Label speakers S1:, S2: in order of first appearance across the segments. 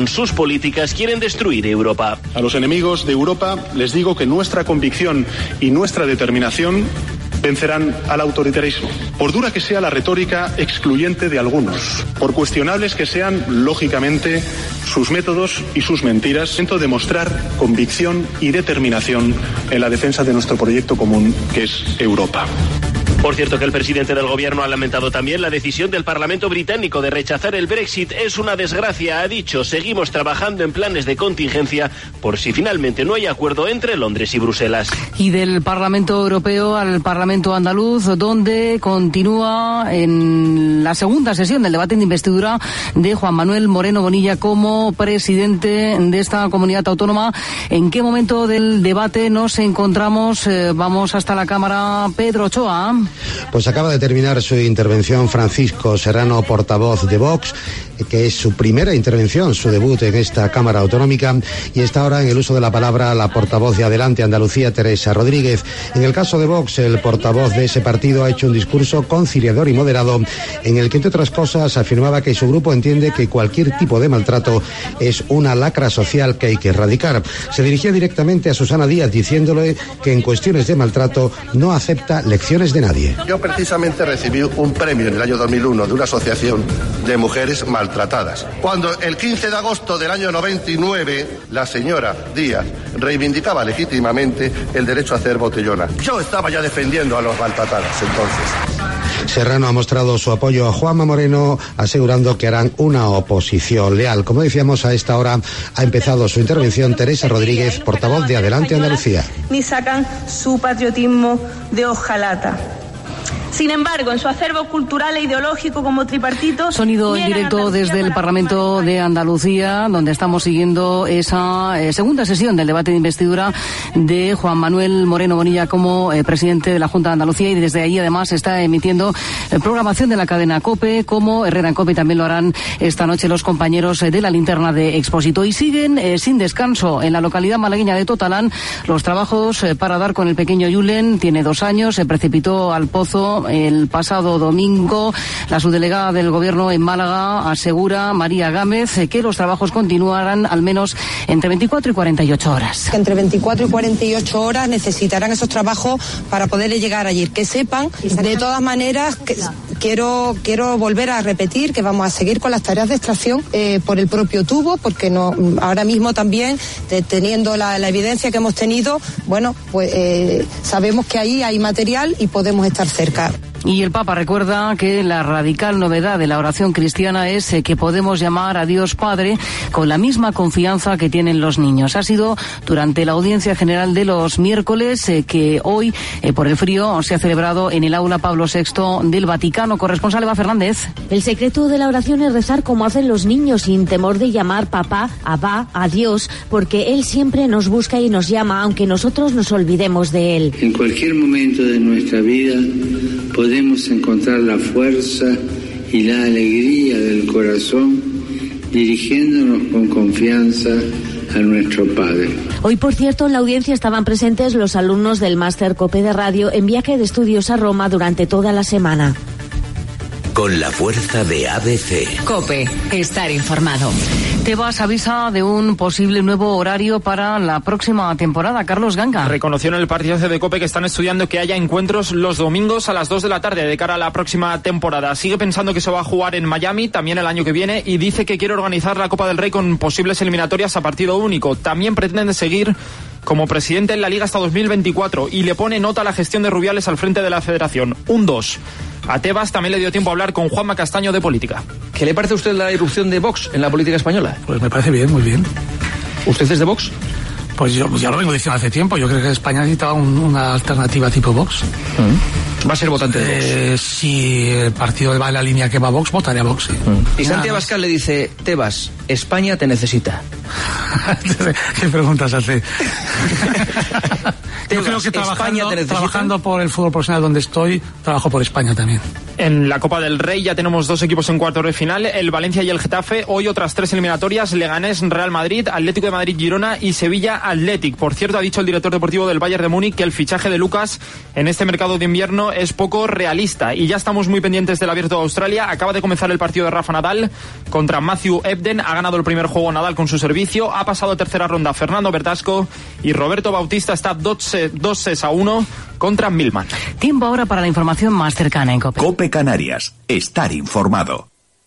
S1: Con sus políticas quieren destruir Europa.
S2: A los enemigos de Europa les digo que nuestra convicción y nuestra determinación vencerán al autoritarismo. Por dura que sea la retórica excluyente de algunos, por cuestionables que sean, lógicamente, sus métodos y sus mentiras, intento demostrar convicción y determinación en la defensa de nuestro proyecto común, que es Europa.
S1: Por cierto, que el presidente del gobierno ha lamentado también la decisión del Parlamento británico de rechazar el Brexit. Es una desgracia, ha dicho. Seguimos trabajando en planes de contingencia por si finalmente no hay acuerdo entre Londres y Bruselas.
S3: Y del Parlamento Europeo al Parlamento andaluz, donde continúa en la segunda sesión del debate de investidura de Juan Manuel Moreno Bonilla como presidente de esta comunidad autónoma. ¿En qué momento del debate nos encontramos? Vamos hasta la Cámara. Pedro Ochoa.
S4: Pues acaba de terminar su intervención Francisco Serrano, portavoz de Vox, que es su primera intervención, su debut en esta Cámara Autonómica, y está ahora en el uso de la palabra la portavoz de Adelante Andalucía, Teresa Rodríguez. En el caso de Vox, el portavoz de ese partido ha hecho un discurso conciliador y moderado, en el que, entre otras cosas, afirmaba que su grupo entiende que cualquier tipo de maltrato es una lacra social que hay que erradicar. Se dirigía directamente a Susana Díaz, diciéndole que en cuestiones de maltrato no acepta lecciones de nadie.
S5: Yo precisamente recibí un premio en el año 2001 de una asociación de mujeres maltratadas. Cuando el 15 de agosto del año 99 la señora Díaz reivindicaba legítimamente el derecho a hacer botellona. Yo estaba ya defendiendo a los maltratadas entonces.
S4: Serrano ha mostrado su apoyo a Juanma Moreno, asegurando que harán una oposición leal. Como decíamos, a esta hora ha empezado su intervención Teresa Rodríguez, portavoz de Adelante Andalucía.
S6: Ni sacan su patriotismo de hojalata. Sin embargo, en su acervo cultural e ideológico como tripartito...
S3: Sonido en directo desde el Parlamento de Andalucía, donde estamos siguiendo esa segunda sesión del debate de investidura de Juan Manuel Moreno Bonilla como presidente de la Junta de Andalucía, y desde ahí además se está emitiendo programación de la cadena COPE, como Herrera en COPE, y también lo harán esta noche los compañeros de la linterna de Expósito. Y siguen sin descanso en la localidad malagueña de Totalán los trabajos para dar con el pequeño Yulen. Tiene 2 años, se precipitó al pozo el pasado domingo. La subdelegada del Gobierno en Málaga asegura, María Gámez, que los trabajos continuarán al menos entre 24 y 48 horas.
S7: Entre 24 y 48 horas necesitarán esos trabajos para poder llegar allí. Que sepan, de todas maneras, que quiero volver a repetir que vamos a seguir con las tareas de extracción por el propio tubo, porque no, ahora mismo también, teniendo la evidencia que hemos tenido, bueno, pues sabemos que ahí hay material y podemos estar cerca.
S3: Y el Papa recuerda que la radical novedad de la oración cristiana es que podemos llamar a Dios Padre con la misma confianza que tienen los niños. Ha sido durante la audiencia general de los miércoles que hoy, por el frío, se ha celebrado en el aula Pablo VI del Vaticano. Corresponsal Eva Fernández.
S8: El secreto de la oración es rezar como hacen los niños, sin temor de llamar papá, abba, a Dios, porque Él siempre nos busca y nos llama, aunque nosotros nos olvidemos de Él.
S9: En cualquier momento de nuestra vida podemos encontrar la fuerza y la alegría del corazón dirigiéndonos con confianza a nuestro Padre.
S8: Hoy, por cierto, en la audiencia estaban presentes los alumnos del Máster COPE de Radio en viaje de estudios a Roma durante toda la semana.
S10: Con la fuerza de ABC.
S3: COPE, estar informado. Tebas avisa de un posible nuevo horario para la próxima temporada. Carlos Ganga.
S11: Reconoció en el partidazo de COPE que están estudiando que haya encuentros los domingos a las 2 de la tarde de cara a la próxima temporada. Sigue pensando que se va a jugar en Miami también el año que viene y dice que quiere organizar la Copa del Rey con posibles eliminatorias a partido único. También pretende seguir como presidente en la Liga hasta 2024 y le pone nota a la gestión de Rubiales al frente de la Federación. Un 2. A Tebas también le dio tiempo a hablar con Juanma Castaño de política.
S12: ¿Qué le parece a usted la irrupción de Vox en la política española?
S13: Pues me parece bien, muy bien.
S12: ¿Usted es de Vox?
S13: Pues yo ya lo vengo diciendo hace tiempo. Yo creo que España necesitaba una alternativa tipo Vox.
S12: ¿Va a ser votante de Vox?
S13: Si el partido va en la línea que va Vox, votaré a Vox, sí.
S12: Y Santi Abascal le dice, Tebas, España te necesita.
S13: ¿Qué preguntas hace?
S12: Tebas,
S13: yo creo que trabajando por el fútbol profesional donde estoy, trabajo por España también.
S11: En la Copa del Rey ya tenemos 2 equipos en cuartos de final, el Valencia y el Getafe. Hoy otras 3 eliminatorias, Leganés, Real Madrid, Atlético de Madrid, Girona y Sevilla Athletic. Por cierto, ha dicho el director deportivo del Bayern de Múnich que el fichaje de Lucas en este mercado de invierno Alonso es poco realista. Y ya estamos muy pendientes del Abierto de Australia. Acaba de comenzar el partido de Rafa Nadal contra Matthew Ebden. Ha ganado el primer juego Nadal con su servicio. Ha pasado a tercera ronda Fernando Verdasco. Y Roberto Bautista está 2-1 contra Millman.
S3: Tiempo ahora para la información más cercana en COPE.
S14: COPE Canarias. Estar informado.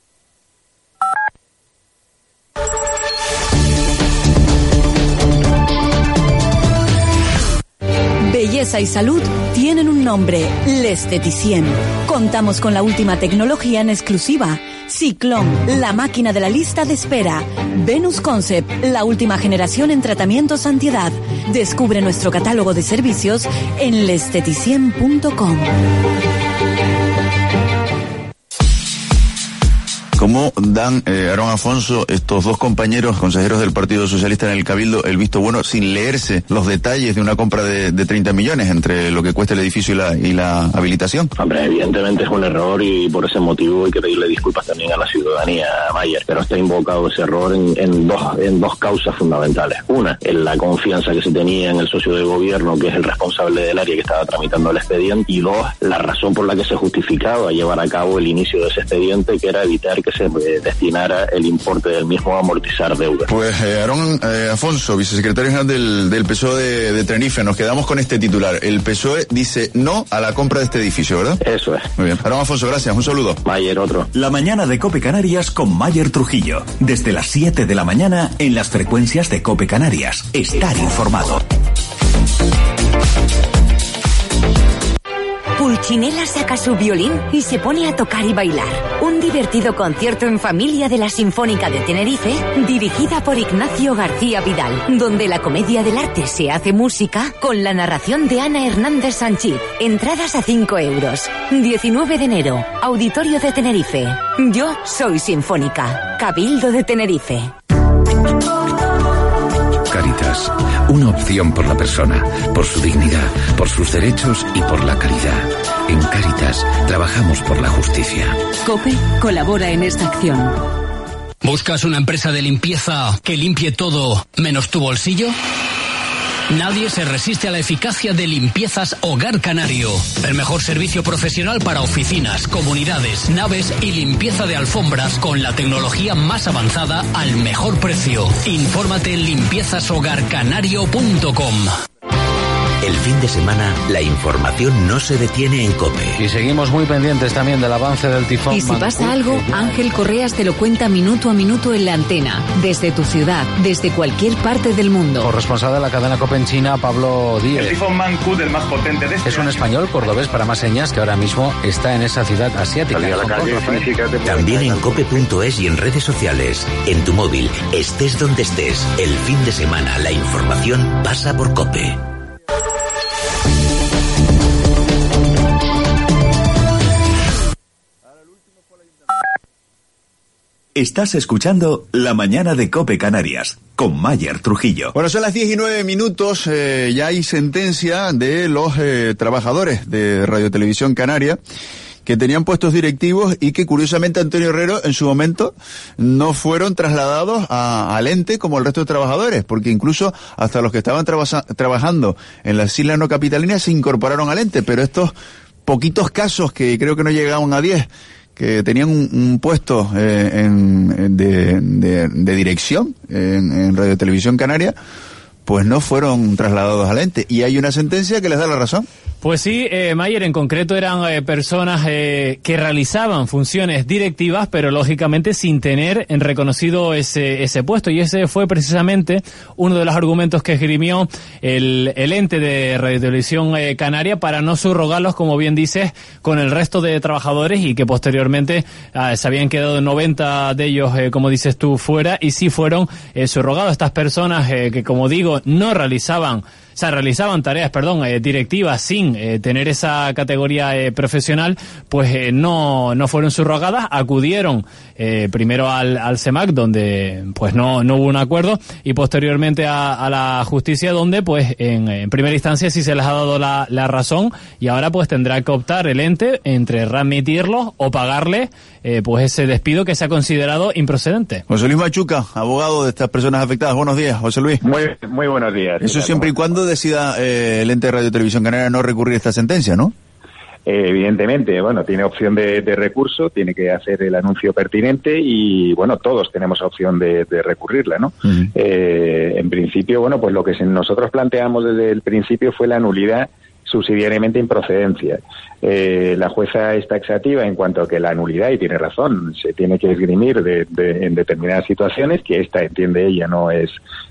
S15: Belleza y salud tienen un nombre, L'Esteticien. Contamos con la última tecnología en exclusiva. Ciclón, la máquina de la lista de espera. Venus Concept, la última generación en tratamientos antiedad. Descubre nuestro catálogo de servicios en lesteticien.com.
S16: ¿Cómo dan, Aarón Afonso, estos dos compañeros consejeros del Partido Socialista en el Cabildo el visto bueno sin leerse los detalles de una compra de 30 millones entre lo que cuesta el edificio y la habilitación?
S17: Hombre, evidentemente es un error y por ese motivo hay que pedirle disculpas también a la ciudadanía, Mayer, pero está invocado ese error en dos causas fundamentales. Una, en la confianza que se tenía en el socio de gobierno, que es el responsable del área que estaba tramitando el expediente, y dos, la razón por la que se justificaba llevar a cabo el inicio de ese expediente, que era evitar que se destinara el importe del mismo a amortizar deuda.
S16: Pues Aarón Afonso, vicesecretario general del PSOE de Tenerife, nos quedamos con este titular. El PSOE dice no a la compra de este edificio, ¿verdad?
S17: Eso es.
S16: Muy bien. Aarón Afonso, gracias. Un saludo.
S17: Mayer, otro.
S14: La mañana de COPE Canarias con Mayer Trujillo. Desde las 7 de la mañana en las frecuencias de COPE Canarias. Estar informado.
S18: Pulcinella saca su violín y se pone a tocar y bailar. Un divertido concierto en familia de la Sinfónica de Tenerife, dirigida por Ignacio García Vidal, donde la comedia del arte se hace música con la narración de Ana Hernández Sanchís. Entradas a 5 euros. 19 de enero, Auditorio de Tenerife. Yo soy Sinfónica. Cabildo de Tenerife.
S19: Cáritas, una opción por la persona, por su dignidad, por sus derechos y por la caridad. En Cáritas trabajamos por la justicia.
S15: COPE colabora en esta acción.
S20: ¿Buscas una empresa de limpieza que limpie todo menos tu bolsillo? Nadie se resiste a la eficacia de Limpiezas Hogar Canario. El mejor servicio profesional para oficinas, comunidades, naves y limpieza de alfombras con la tecnología más avanzada al mejor precio. Infórmate en limpiezashogarcanario.com.
S10: El fin de semana, la información no se detiene en COPE.
S21: Y seguimos muy pendientes también del avance del tifón.
S8: Y si pasa algo, Ángel Correas te lo cuenta minuto a minuto en la antena, desde tu ciudad, desde cualquier parte del mundo.
S21: Corresponsal de la cadena COPE en China, Pablo Díez.
S22: El tifón Mangkhut, el más potente de este
S21: Es un español cordobés para más señas que ahora mismo está en esa ciudad asiática.
S10: También en cope.es y en redes sociales. En tu móvil, estés donde estés. El fin de semana, la información pasa por COPE.
S14: Estás escuchando La Mañana de COPE Canarias, con Mayer Trujillo.
S16: Bueno, son las 10:09, ya hay sentencia de los trabajadores de Radio Televisión Canaria que tenían puestos directivos y que curiosamente Antonio Herrero en su momento no fueron trasladados al ente como el resto de trabajadores, porque incluso hasta los que estaban trabajando en las islas no capitalinas se incorporaron al ente, pero estos poquitos casos, que creo que no llegaban a 10, que tenían un puesto de dirección en Radio Televisión Canaria, pues no fueron trasladados al ente. Y hay una sentencia que les da la razón.
S23: Pues sí, Mayer, en concreto eran personas que realizaban funciones directivas, pero lógicamente sin tener reconocido ese puesto. Y ese fue precisamente uno de los argumentos que esgrimió el ente de Radio Televisión Canaria para no subrogarlos, como bien dices, con el resto de trabajadores, y que posteriormente se habían quedado 90 de ellos, como dices tú, fuera, y sí fueron subrogados. Estas personas que, como digo, no realizaban tareas, directivas sin tener esa categoría profesional, pues no fueron subrogadas, acudieron primero al CEMAC, donde pues no hubo un acuerdo, y posteriormente a la justicia, donde pues en primera instancia sí se les ha dado la razón, y ahora pues tendrá que optar el ente entre readmitirlos o pagarle pues ese despido que se ha considerado improcedente.
S16: José Luis Machuca, abogado de estas personas afectadas. Buenos días, José Luis.
S24: Muy buenos días.
S16: Eso siempre y cuando decida el ente de Radio Televisión Canaria no recurrir a esta sentencia, ¿no?
S1: Evidentemente, bueno, tiene opción de recurso, tiene que hacer el anuncio pertinente y, bueno, todos tenemos opción de recurrirla, ¿no? Uh-huh. En principio, bueno, pues lo que nosotros planteamos desde el principio fue la nulidad subsidiariamente improcedencia. La jueza es taxativa en cuanto a que la nulidad, y tiene razón, se tiene que esgrimir en determinadas situaciones, que esta, entiende ella, no es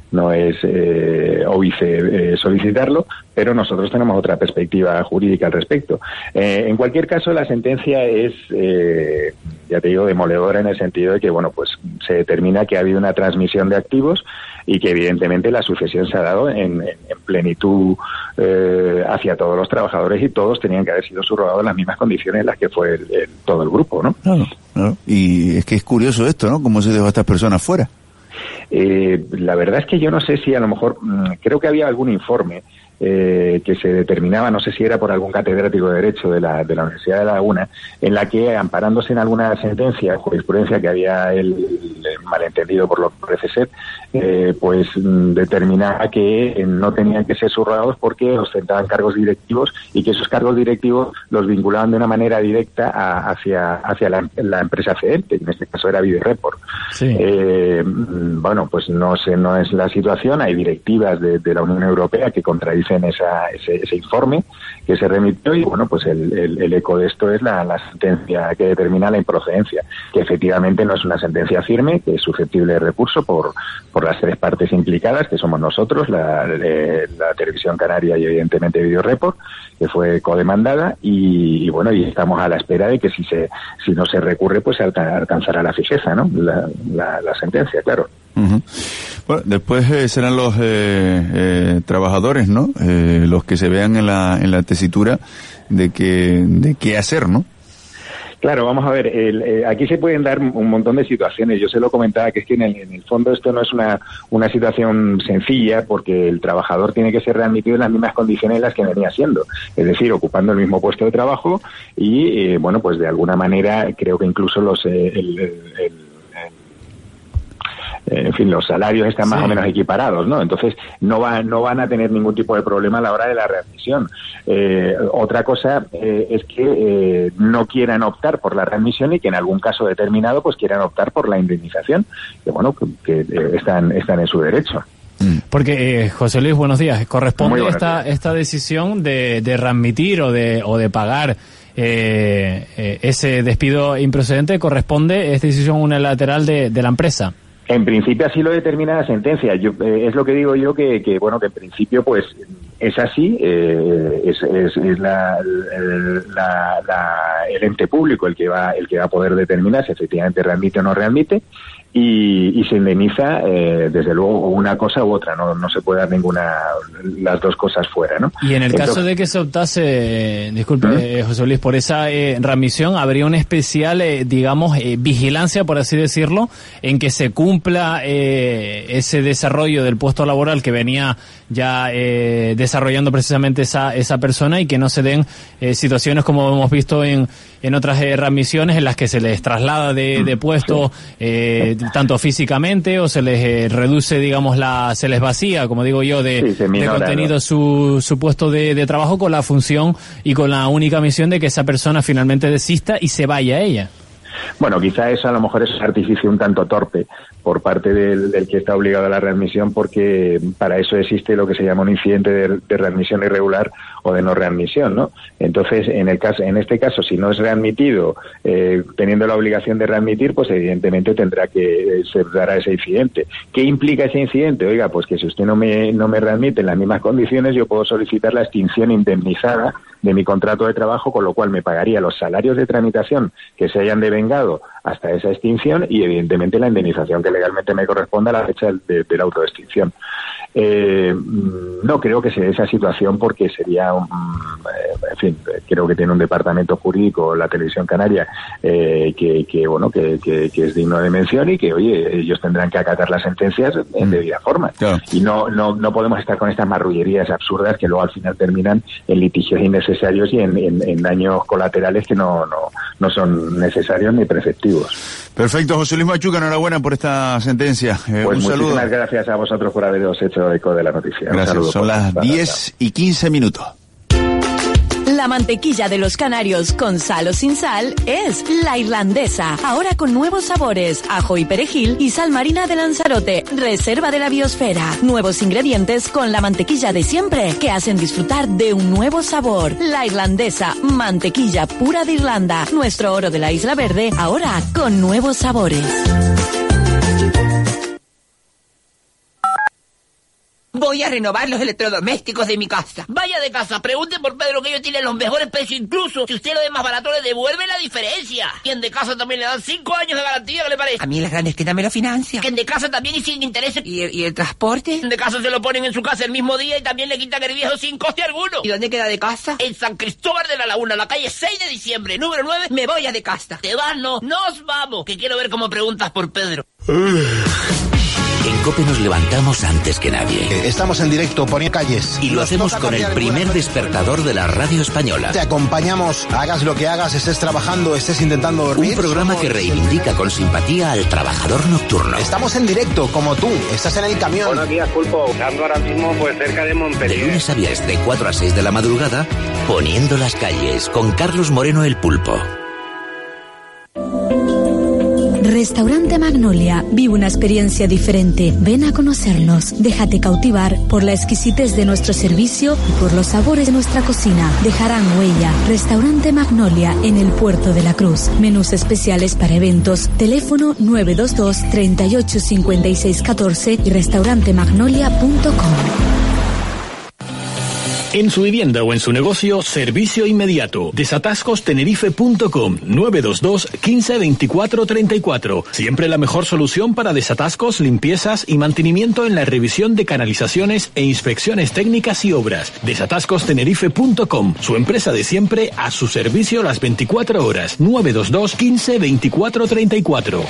S1: óbice solicitarlo, pero nosotros tenemos otra perspectiva jurídica al respecto. En cualquier caso, la sentencia es, ya te digo, demoledora en el sentido de que, bueno, pues se determina que ha habido una transmisión de activos y que evidentemente la sucesión se ha dado en plenitud hacia todos los trabajadores y todos tenían que haber sido subrogados en las mismas condiciones en las que fue todo el grupo, ¿no?
S16: Claro. Y es que es curioso esto, ¿no? Cómo se dejó a estas personas fuera.
S1: La verdad es que yo no sé si a lo mejor, creo que había algún informe que se determinaba, no sé si era por algún catedrático de Derecho de la Universidad de La Laguna, en la que, amparándose en alguna sentencia, jurisprudencia que había él malentendido por lo que parece ser, pues determinaba que no tenían que ser subrogados porque ostentaban cargos directivos y que esos cargos directivos los vinculaban de una manera directa hacia la empresa cedente, que en este caso era Videoreport. Sí. Bueno, pues no es la situación, hay directivas de la Unión Europea que contradicen ese informe que se remitió y, bueno, pues el eco de esto es la sentencia que determina la improcedencia, que efectivamente no es una sentencia firme, que es susceptible de recurso por las tres partes implicadas, que somos nosotros, la Televisión Canaria y evidentemente Videoreport, que fue codemandada y bueno, y estamos a la espera de que si no se recurre, pues alcanzará la fijeza, ¿no? La sentencia, claro.
S16: Uh-huh. Bueno, después serán los trabajadores, ¿no? Los que se vean en la tesitura de qué hacer, ¿no?
S1: Claro, vamos a ver, aquí se pueden dar un montón de situaciones. Yo se lo comentaba que es que en el fondo esto no es una situación sencilla, porque el trabajador tiene que ser readmitido en las mismas condiciones en las que venía siendo, es decir, ocupando el mismo puesto de trabajo y, bueno, pues de alguna manera creo que incluso en fin, los salarios están más o menos equiparados, ¿no? Entonces no van a tener ningún tipo de problema a la hora de la readmisión. Otra cosa es que no quieran optar por la readmisión y que en algún caso determinado pues quieran optar por la indemnización, que bueno, que están en su derecho.
S23: Porque, José Luis, buenos días. ¿Corresponde esta decisión de readmitir o de pagar ese despido improcedente? ¿Corresponde esta decisión unilateral de la empresa?
S1: En principio así lo determina la sentencia. Es lo que digo yo que bueno, que en principio pues es así, es el ente público el que va a poder determinar si efectivamente readmite o no readmite. Y se indemniza, desde luego, una cosa u otra, no se puede dar las dos cosas fuera, ¿no?
S23: Y en el caso de que se optase, disculpe, José Luis, por esa readmisión, habría una especial, vigilancia, por así decirlo, en que se cumpla ese desarrollo del puesto laboral que venía ya desarrollando precisamente esa persona y que no se den situaciones como hemos visto en otras readmisiones en las que se les traslada de puesto, tanto físicamente o se les reduce, digamos, se les vacía, como digo yo, de contenido, ¿no? su puesto de trabajo, con la función y con la única misión de que esa persona finalmente desista y se vaya ella.
S1: Bueno, quizá eso a lo mejor es un artificio un tanto torpe por parte del que está obligado a la readmisión, porque para eso existe lo que se llama un incidente de readmisión irregular o de no readmisión, ¿no? Entonces, en este caso, si no es readmitido, teniendo la obligación de readmitir, pues evidentemente se dará ese incidente. ¿Qué implica ese incidente? Oiga, pues que si usted no me readmite en las mismas condiciones, yo puedo solicitar la extinción indemnizada de mi contrato de trabajo, con lo cual me pagaría los salarios de tramitación que se hayan devengado hasta esa extinción y evidentemente la indemnización que legalmente me corresponde a la fecha de la autoextinción. No creo que sea esa situación, porque sería en fin, creo que tiene un departamento jurídico la Televisión Canaria que es digno de mención y que, oye, ellos tendrán que acatar las sentencias en debida forma. Claro. Y no podemos estar con estas marrullerías absurdas que luego al final terminan en litigios innecesarios y en daños colaterales que no son necesarios ni preceptivos.
S16: Perfecto, José Luis Machuca, enhorabuena por esta sentencia.
S1: Pues
S16: un saludo.
S1: Muchísimas gracias a vosotros por haberos hecho eco de la noticia.
S16: Gracias, son las 10:15.
S15: La mantequilla de los canarios con sal o sin sal es La Irlandesa. Ahora con nuevos sabores, ajo y perejil y sal marina de Lanzarote, reserva de la biosfera. Nuevos ingredientes con la mantequilla de siempre que hacen disfrutar de un nuevo sabor. La Irlandesa, mantequilla pura de Irlanda. Nuestro oro de la Isla Verde, ahora con nuevos sabores.
S2: Voy a renovar los electrodomésticos de mi casa.
S4: Vaya de casa, pregunte por Pedro, que ellos tienen los mejores precios. Incluso si usted lo ve más barato, le devuelve la diferencia. Y en de casa también le dan 5 años de garantía, ¿qué le parece?
S2: A mí las grandes tiendas me lo financian.
S4: Que en de casa también y sin intereses.
S2: ¿Y el transporte?
S4: En de casa se lo ponen en su casa el mismo día y también le quitan el viejo sin coste alguno.
S2: ¿Y dónde queda de casa?
S4: En San Cristóbal de la Laguna, la calle 6 de diciembre, número 9.
S2: Me voy a de casa.
S4: ¿Te vas? No, nos vamos. Que quiero ver cómo preguntas por Pedro.
S10: En COPE nos levantamos antes que nadie.
S5: Estamos en directo, poniendo calles.
S10: Y lo hacemos con el primer despertador de la radio española.
S5: Te acompañamos, hagas lo que hagas, estés trabajando, estés intentando dormir.
S10: Un programa que reivindica con simpatía al trabajador nocturno.
S5: Estamos en directo, como tú, estás en el camión.
S22: Buenos días, Pulpo. Ando ahora mismo pues cerca de Montpellier.
S10: De lunes a viernes, de 4 a 6 de la madrugada, poniendo las calles, con Carlos Moreno el Pulpo.
S24: Restaurante Magnolia, vive una experiencia diferente. Ven a conocernos. Déjate cautivar por la exquisitez de nuestro servicio y por los sabores de nuestra cocina. Dejarán huella. Restaurante Magnolia en el Puerto de la Cruz. Menús especiales para eventos. Teléfono 922 38 56 14 y restaurantemagnolia.com.
S25: En su vivienda o en su negocio, servicio inmediato. Desatascostenerife.com 922 15 24 34. Siempre la mejor solución para desatascos, limpiezas y mantenimiento en la revisión de canalizaciones e inspecciones técnicas y obras. Desatascostenerife.com, su empresa de siempre a su servicio las 24 horas. 922 15 24 34.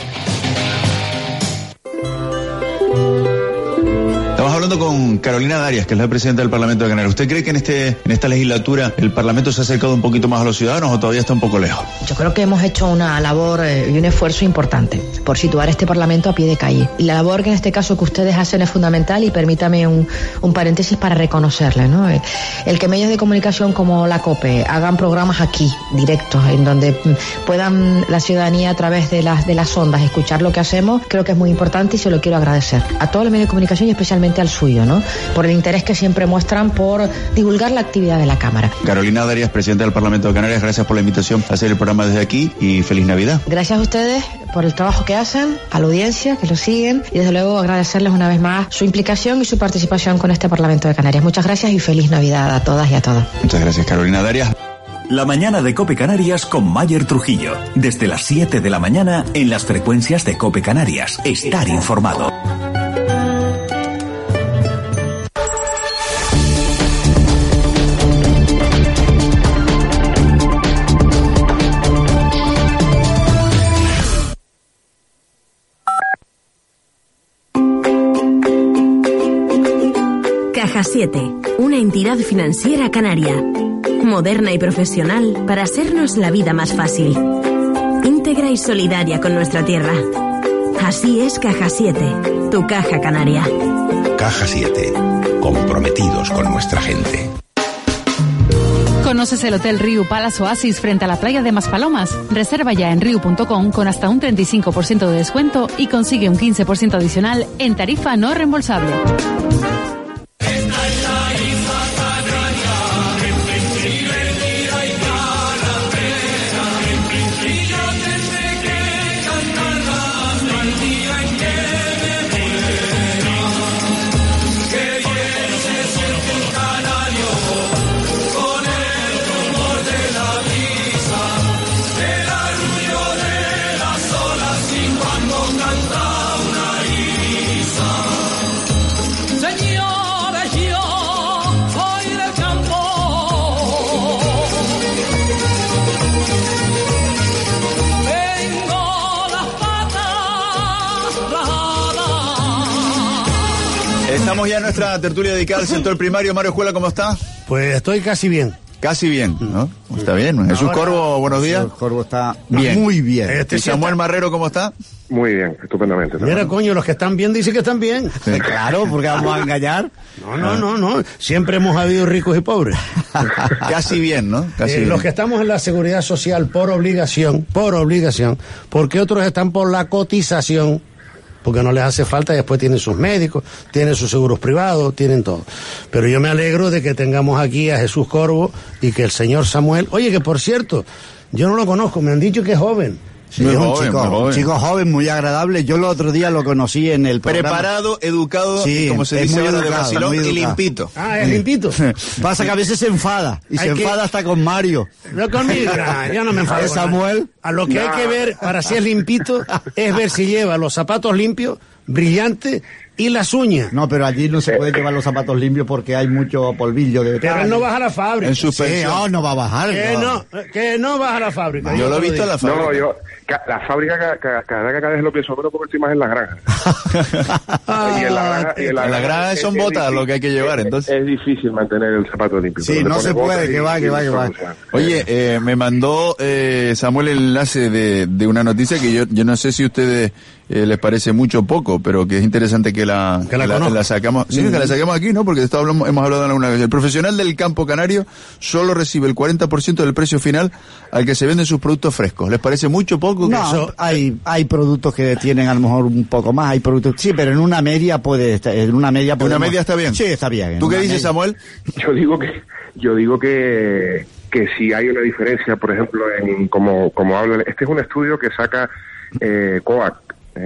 S16: Estamos hablando con Carolina Darias, que es la presidenta del Parlamento de Canarias. ¿Usted cree que en esta legislatura el Parlamento se ha acercado un poquito más a los ciudadanos o todavía está un poco lejos?
S26: Yo creo que hemos hecho una labor y un esfuerzo importante por situar este Parlamento a pie de calle. Y la labor que en este caso que ustedes hacen es fundamental, y permítame un paréntesis para reconocerle, ¿no? El que medios de comunicación como la COPE hagan programas aquí, directos, en donde puedan la ciudadanía a través de las ondas escuchar lo que hacemos, creo que es muy importante y se lo quiero agradecer a todos los medios de comunicación y especialmente al suyo, ¿no? Por el interés que siempre muestran por divulgar la actividad de la Cámara.
S16: Carolina Darias, presidenta del Parlamento de Canarias, gracias por la invitación a hacer el programa desde aquí y feliz Navidad.
S26: Gracias a ustedes por el trabajo que hacen, a la audiencia que lo siguen, y desde luego agradecerles una vez más su implicación y su participación con este Parlamento de Canarias. Muchas gracias y feliz Navidad a todas y a todos.
S16: Muchas gracias, Carolina Darias.
S14: La mañana de COPE Canarias con Mayer Trujillo. Desde las 7 de la mañana en las frecuencias de COPE Canarias. Estar informado.
S18: Caja 7, una entidad financiera canaria, moderna y profesional para hacernos la vida más fácil, íntegra y solidaria con nuestra tierra. Así es Caja 7, tu caja canaria.
S27: Caja 7, comprometidos con nuestra gente.
S28: ¿Conoces el Hotel Riu Palace Oasis frente a la playa de Maspalomas? Reserva ya en riu.com con hasta un 35% de descuento y consigue un 15% adicional en tarifa no reembolsable.
S16: Estamos ya en nuestra tertulia dedicada al sector primario. Mario Escuela, ¿cómo está?
S29: Pues estoy casi bien.
S16: Casi bien, ¿no? Está bien. Jesús Corvo, buenos días.
S3: Jesús Corvo está
S16: bien.
S3: Muy bien.
S16: ¿Y Samuel Marrero cómo está?
S22: Muy bien, estupendamente.
S6: Mira, coño, los que están bien dicen que están bien.
S3: Sí. Claro, porque vamos a engañar.
S6: No. Siempre hemos habido ricos y pobres.
S16: Casi bien, ¿no? Casi bien.
S6: Los que estamos en la seguridad social por obligación, porque otros están por la cotización, porque no les hace falta y después tienen sus médicos, tienen sus seguros privados, tienen todo. Pero yo me alegro de que tengamos aquí a Jesús Corvo y que el señor Samuel, oye, que por cierto, yo no lo conozco, me han dicho que es joven.
S3: Sí, es un chico joven, muy agradable. Yo el otro día lo conocí en el programa.
S16: Preparado, educado, sí, como se dice ahora de vacilón, y limpito.
S6: Ah, es limpito.
S3: Pasa que a veces se enfada, y se enfada hasta con Mario.
S6: No conmigo, yo no me enfado.
S3: Samuel.
S6: A lo que hay que ver para si es limpito es ver si lleva los zapatos limpios, brillantes y las uñas.
S3: No, pero allí no se puede llevar los zapatos limpios porque hay mucho polvillo de...
S6: Pero él no baja a la fábrica.
S16: En suspensión.
S3: No va a bajar.
S6: Que no baja a la fábrica.
S16: Yo lo he visto en la fábrica.
S22: No, la fábrica cada vez lo pienso menos porque estoy más en las granjas.
S16: y en la granja son botas lo que hay que llevar, entonces.
S22: Es difícil mantener el zapato limpio.
S3: Sí, no se puede, que va.
S16: Oye, me mandó Samuel el enlace de una noticia que yo no sé si a ustedes les parece mucho o poco, pero que es interesante que la sacamos. Sí, que la saquemos aquí, ¿no? Porque hemos hablado alguna vez. El profesional del campo canario solo recibe el 40% del precio final al que se venden sus productos frescos. ¿Les parece mucho o poco?
S3: No, hay productos que tienen a lo mejor un poco más, hay productos, sí, pero en una media puede estar, ¿Una media está bien? Sí, está bien.
S16: ¿Tú qué dices, Samuel?
S22: Yo digo que si hay una diferencia, por ejemplo, en como habla, este es un estudio que saca COAC,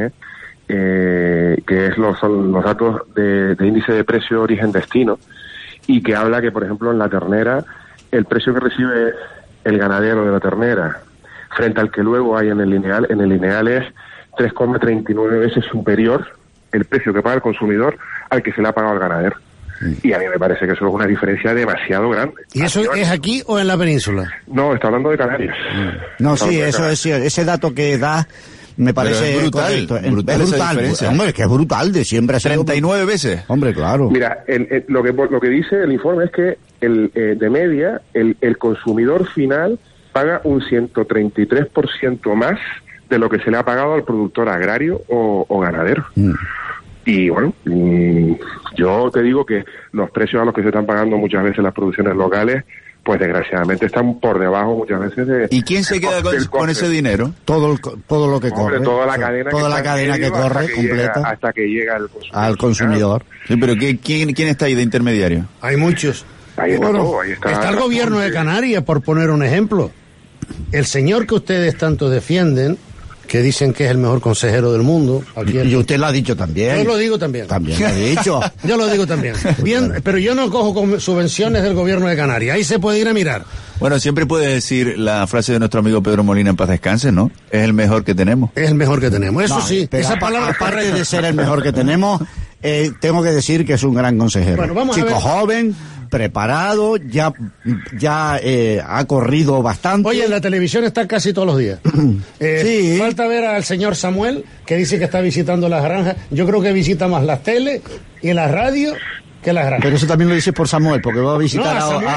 S22: que son los datos de índice de precio origen-destino, y que habla que, por ejemplo, en la ternera, el precio que recibe el ganadero de la ternera frente al que luego hay en el lineal es 3,39 veces superior el precio que paga el consumidor al que se le ha pagado al ganadero. Y a mí me parece que eso es una diferencia demasiado grande.
S6: ¿Y eso es aquí o en la península?
S22: No, está hablando de Canarias.
S3: No, sí, eso es cierto. Ese dato que da me parece
S16: brutal. Brutal,
S3: es brutal. Hombre, que es brutal, de siempre ha sido
S16: 39 veces.
S3: Hombre, claro.
S22: Mira, lo que dice el informe es que de media el consumidor final paga un 133% más de lo que se le ha pagado al productor agrario o ganadero. Y bueno, yo te digo que los precios a los que se están pagando muchas veces las producciones locales, pues desgraciadamente están por debajo muchas veces de...
S16: ¿Y quién se queda con ese dinero?
S3: Todo lo que corre.
S22: Toda la cadena
S3: que corre completa.
S22: Hasta que llega
S3: al consumidor.
S16: Sí, pero ¿quién está ahí de intermediario?
S6: Hay muchos.
S22: Ahí está todo, ahí
S6: está el gobierno de Canarias, por poner un ejemplo. El señor que ustedes tanto defienden, que dicen que es el mejor consejero del mundo.
S3: Y usted lo ha dicho también.
S6: Yo lo digo también.
S3: También lo ha dicho.
S6: Yo lo digo también. Bien, pero yo no cojo subvenciones del gobierno de Canarias. Ahí se puede ir a mirar.
S16: Bueno, siempre puede decir la frase de nuestro amigo Pedro Molina, en paz descanse, ¿no? Es el mejor que tenemos.
S6: Es el mejor que tenemos. Eso sí.
S3: Pero esa palabra, aparte de ser el mejor que tenemos, tengo que decir que es un gran consejero.
S6: Bueno, vamos
S3: Chico
S6: a ver.
S3: Joven, preparado, ya ha corrido bastante.
S6: Oye, en la televisión está casi todos los días.
S3: Sí.
S6: Falta ver al señor Samuel, que dice que está visitando las granjas. Yo creo que visita más las tele y las radios que las granjas.
S3: Pero eso también lo dices por Samuel, porque va a visitar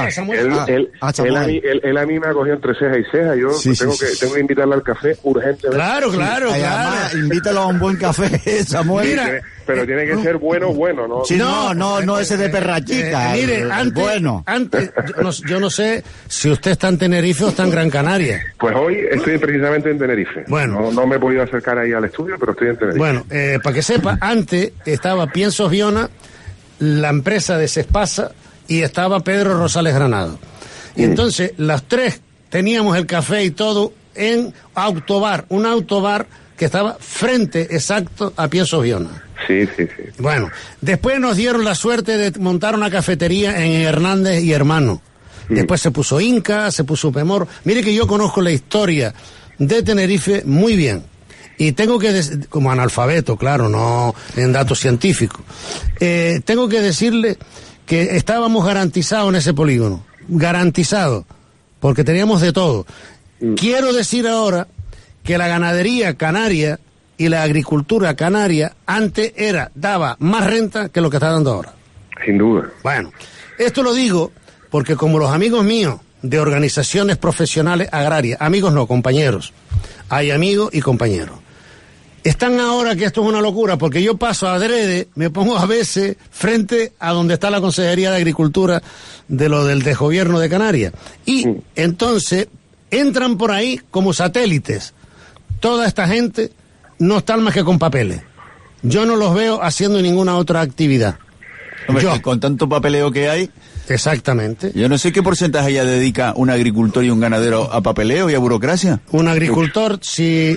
S22: Él a mí me ha cogido entre ceja y ceja. Yo tengo que invitarle al café urgentemente.
S6: Claro.
S3: Además, invítalo a un buen café, Samuel.
S22: Mira, pero tiene que ser bueno, ¿no?
S3: Sí, no ese de perrachica.
S6: Mire, antes yo no sé si usted está en Tenerife o está en Gran Canaria.
S22: Pues hoy estoy precisamente en Tenerife.
S6: Bueno.
S22: No me he podido acercar ahí al estudio, pero estoy en Tenerife.
S6: Bueno, para que sepa, antes estaba Piensos Viona, la empresa de Cespasa, y estaba Pedro Rosales Granado. Y entonces, las tres teníamos el café y todo en Autobar, un autobar que estaba frente exacto a Piensos Viona.
S22: Sí.
S6: Bueno, después nos dieron la suerte de montar una cafetería en Hernández y Hermano. Después se puso Inca, se puso Pemor. Mire que yo conozco la historia de Tenerife muy bien. Y tengo que decir, como analfabeto, claro, no en datos científicos, tengo que decirle que estábamos garantizados en ese polígono. Garantizados. Porque teníamos de todo. Quiero decir ahora que la ganadería canaria y la agricultura canaria antes daba más renta que lo que está dando ahora.
S22: Sin duda.
S6: Bueno, esto lo digo porque como los amigos míos de organizaciones profesionales agrarias, amigos no, compañeros, hay amigos y compañeros. Están ahora que esto es una locura, porque yo paso adrede, me pongo a veces frente a donde está la Consejería de Agricultura del gobierno de Canarias. Y entonces entran por ahí como satélites. Toda esta gente no están más que con papeles. Yo no los veo haciendo ninguna otra actividad.
S16: Hombre, que con tanto papeleo que hay...
S6: Exactamente.
S16: Yo no sé qué porcentaje ya dedica un agricultor y un ganadero a papeleo y a burocracia.
S6: Un agricultor, si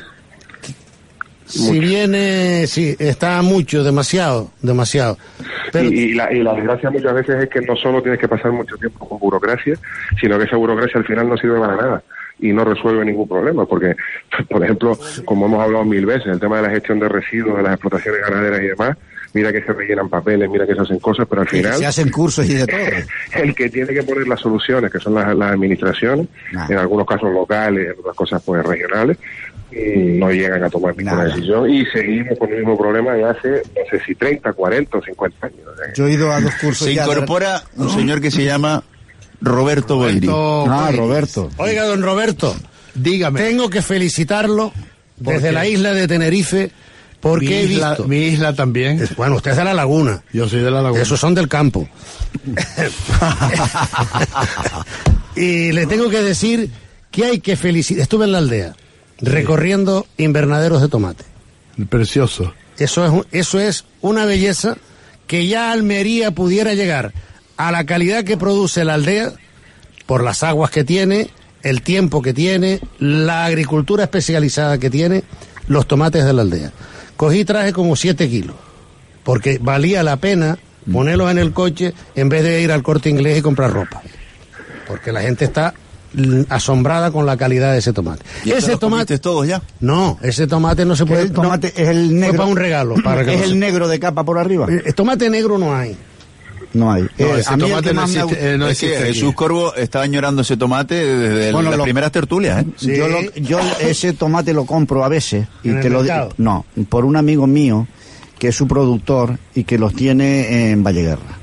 S6: viene, sí, está demasiado. Pero...
S22: Y la desgracia muchas veces es que no solo tienes que pasar mucho tiempo con burocracia, sino que esa burocracia al final no sirve para nada y no resuelve ningún problema, porque, por ejemplo, como hemos hablado 1000 veces, el tema de la gestión de residuos, de las explotaciones ganaderas y demás, mira que se rellenan papeles, mira que se hacen cosas, pero al final...
S3: Se hacen cursos y de todo.
S22: El que tiene que poner las soluciones, que son las administraciones, en algunos casos locales, en otras cosas pues regionales, no llegan a tomar ninguna decisión y seguimos con el mismo problema de hace, no sé si 30, 40 o 50 años.
S3: Yo he ido a 2 cursos.
S16: Se incorpora un señor que se llama Roberto Boiri.
S3: Roberto.
S6: Oiga, don Roberto,
S7: dígame.
S6: Tengo que felicitarlo desde la isla de Tenerife, porque he visto...
S7: Mi isla también.
S6: Bueno, usted es de la laguna.
S7: Yo soy de la laguna.
S6: Esos son del campo. Y le tengo que decir que hay que felicitar... Estuve en la aldea, recorriendo invernaderos de tomate.
S7: Precioso.
S6: Eso es una belleza que ya Almería pudiera llegar a la calidad que produce la aldea por las aguas que tiene, el tiempo que tiene, la agricultura especializada que tiene, los tomates de la aldea. Cogí y traje como 7 kilos, porque valía la pena ponerlos en el coche en vez de ir al Corte Inglés y comprar ropa, porque la gente está asombrada con la calidad de ese tomate.
S16: ¿Y ese tomate todos ya?
S6: No, ese tomate no se puede.
S3: El tomate es el negro.
S6: Fue para un regalo. Para que
S3: es el negro de capa por arriba.
S6: El tomate negro no hay.
S3: No hay.
S7: Ese tomate no existe.
S16: Jesús Corvo está añorando ese tomate desde las primeras tertulias.
S3: Sí. Yo ese tomate lo compro a veces y
S6: ¿En
S3: te
S6: el
S3: lo
S6: mercado?
S3: No, por un amigo mío que es su productor y que los tiene en Valleguerra.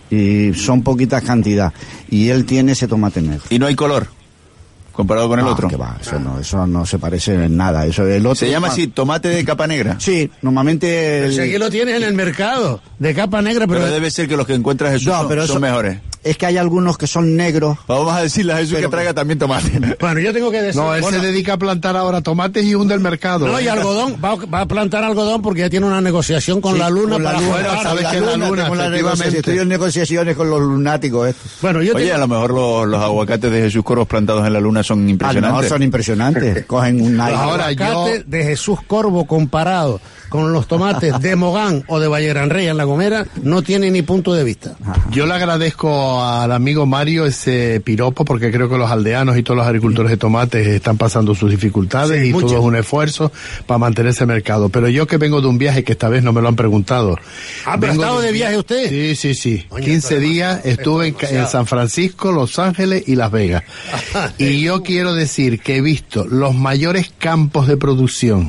S3: Y son poquitas cantidades. Y él tiene ese tomate negro.
S16: ¿Y no hay color comparado con el otro?
S3: Que va, eso no se parece en nada. Eso, el otro
S16: ¿se llama así, tomate de capa negra?
S3: Sí, normalmente...
S6: Pero si aquí lo tienes en el mercado, de capa negra, pero
S16: debe ser que los que encuentras Jesús son mejores.
S3: Es que hay algunos que son negros.
S16: Vamos a decirle a Jesús que traiga también tomate.
S6: Bueno, yo tengo que decir...
S7: No, él se dedica a plantar ahora tomates y hunde el mercado.
S6: No, y algodón, va a plantar algodón porque ya tiene una negociación con la luna para
S7: fuera. Sabes que la luna, efectivamente.
S3: Estoy en negociaciones con los lunáticos estos.
S6: Bueno,
S16: Oye, a lo mejor los aguacates de Jesús Corvo plantados en la luna son impresionantes.
S3: A lo mejor son impresionantes. Cogen un
S6: aguacate de Jesús Corvo comparado con los tomates de Mogán o de Valle Gran Rey en La Gomera no tiene ni punto de vista.
S7: Yo le agradezco al amigo Mario ese piropo, porque creo que los aldeanos y todos los agricultores de tomates están pasando sus dificultades y todo es un esfuerzo para mantener ese mercado. Pero yo que vengo de un viaje que esta vez no me lo han preguntado.
S6: ¿Pero ha estado de viaje usted?
S7: Sí. 15 días estuve en San Francisco, Los Ángeles y Las Vegas. Y yo quiero decir que he visto los mayores campos de producción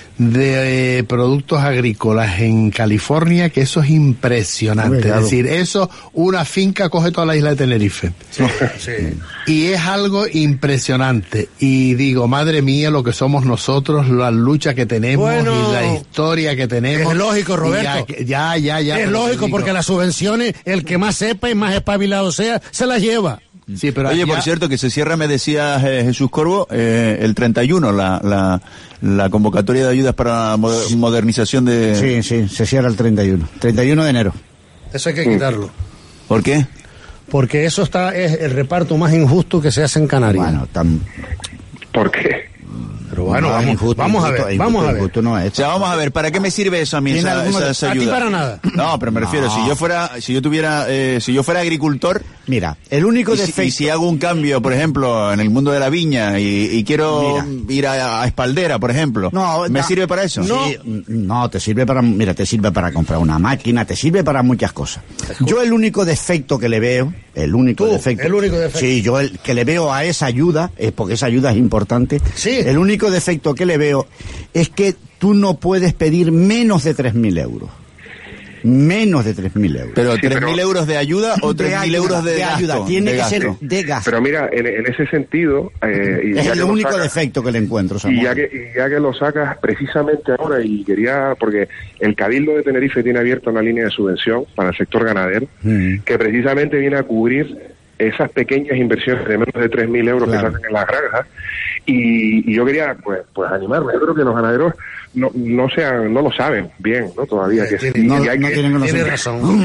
S7: de productos agrícolas en California, que eso es impresionante. Claro. Es decir, eso, una finca coge toda la isla de Tenerife.
S6: Sí.
S7: Y es algo impresionante. Y digo, madre mía, lo que somos nosotros, la lucha que tenemos y la historia que tenemos.
S6: Es lógico, Roberto.
S7: Ya.
S6: Es lógico, porque las subvenciones, el que más sepa y más espabilado sea, se las lleva.
S16: Sí, pero oye, por cierto, que se cierra, me decía Jesús Corvo, el 31, la convocatoria de ayudas para modernización de...
S3: Sí, se cierra el 31 de enero.
S6: Eso hay que quitarlo.
S16: ¿Por qué?
S6: Porque eso es el reparto más injusto que se hace en Canarias.
S3: Bueno,
S22: ¿por qué?
S6: Pero bueno, vamos a ver.
S16: No es. O sea, vamos a ver, ¿para qué me sirve eso a mí, esa ayuda?
S6: A ti para nada.
S16: No, pero me refiero, si yo fuera agricultor...
S3: Mira, el único defecto...
S16: Y si hago un cambio, por ejemplo, en el mundo de la viña y quiero ir a Espaldera, por ejemplo, ¿me sirve para eso?
S3: No, te sirve para comprar una máquina, te sirve para muchas cosas. Yo el único defecto que le veo,
S6: el único defecto.
S3: Sí, yo el que le veo a esa ayuda, es porque esa ayuda es importante.
S6: Sí.
S3: El único defecto que le veo es que tú no puedes pedir menos de 3.000 euros. Menos de 3.000 euros.
S16: ¿Pero 3.000 euros de ayuda o 3.000 euros de gasto?
S3: Ayuda, tiene que ser de gasto.
S22: Pero mira, en ese sentido...
S3: es el único defecto que le encuentro, Samuel.
S22: Y ya que lo sacas precisamente ahora, y quería... Porque el Cabildo de Tenerife tiene abierta una línea de subvención para el sector ganadero, que precisamente viene a cubrir esas pequeñas inversiones de menos de 3.000 euros que se hacen en las granjas. Y yo quería pues animarme. Yo creo que los ganaderos no lo saben bien, ¿no? Todavía que
S6: tiene razón.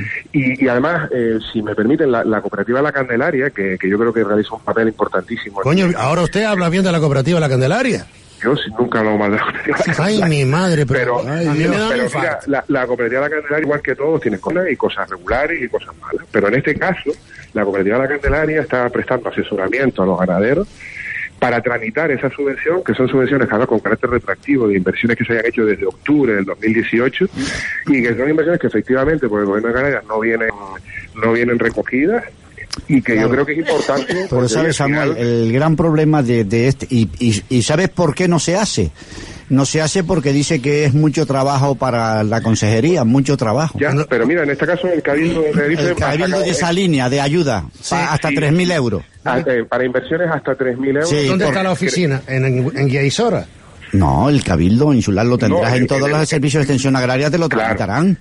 S22: Y además, si me permiten, la cooperativa La Candelaria, que yo creo que realiza un papel importantísimo.
S6: Coño, ahora usted habla bien de la cooperativa La Candelaria.
S22: Yo nunca hablo mal de la cooperativa.
S6: Ay, mi madre, pero
S22: mira, la cooperativa La Candelaria, igual que todos, tiene cosas regulares y cosas malas. Pero en este caso, la cooperativa La Candelaria está prestando asesoramiento a los ganaderos para tramitar esa subvención, que son subvenciones con carácter retroactivo de inversiones que se hayan hecho desde octubre del 2018 y que son inversiones que efectivamente por el gobierno de Canarias no vienen recogidas y que yo creo que es importante.
S3: Pero sabes, Samuel, el gran problema de este, y ¿sabes por qué no se hace? No se hace porque dice que es mucho trabajo para la consejería, mucho trabajo.
S22: Ya, pero mira, en este caso el Cabildo de Tenerife...
S3: El Cabildo de esa línea de ayuda, hasta 3.000 euros.
S22: Para inversiones hasta 3.000 euros.
S3: Sí,
S22: ¿Dónde
S6: está la oficina? ¿En Guiaisora?
S3: No, el Cabildo Insular lo tendrás en todos los servicios de extensión agraria, te lo tramitarán.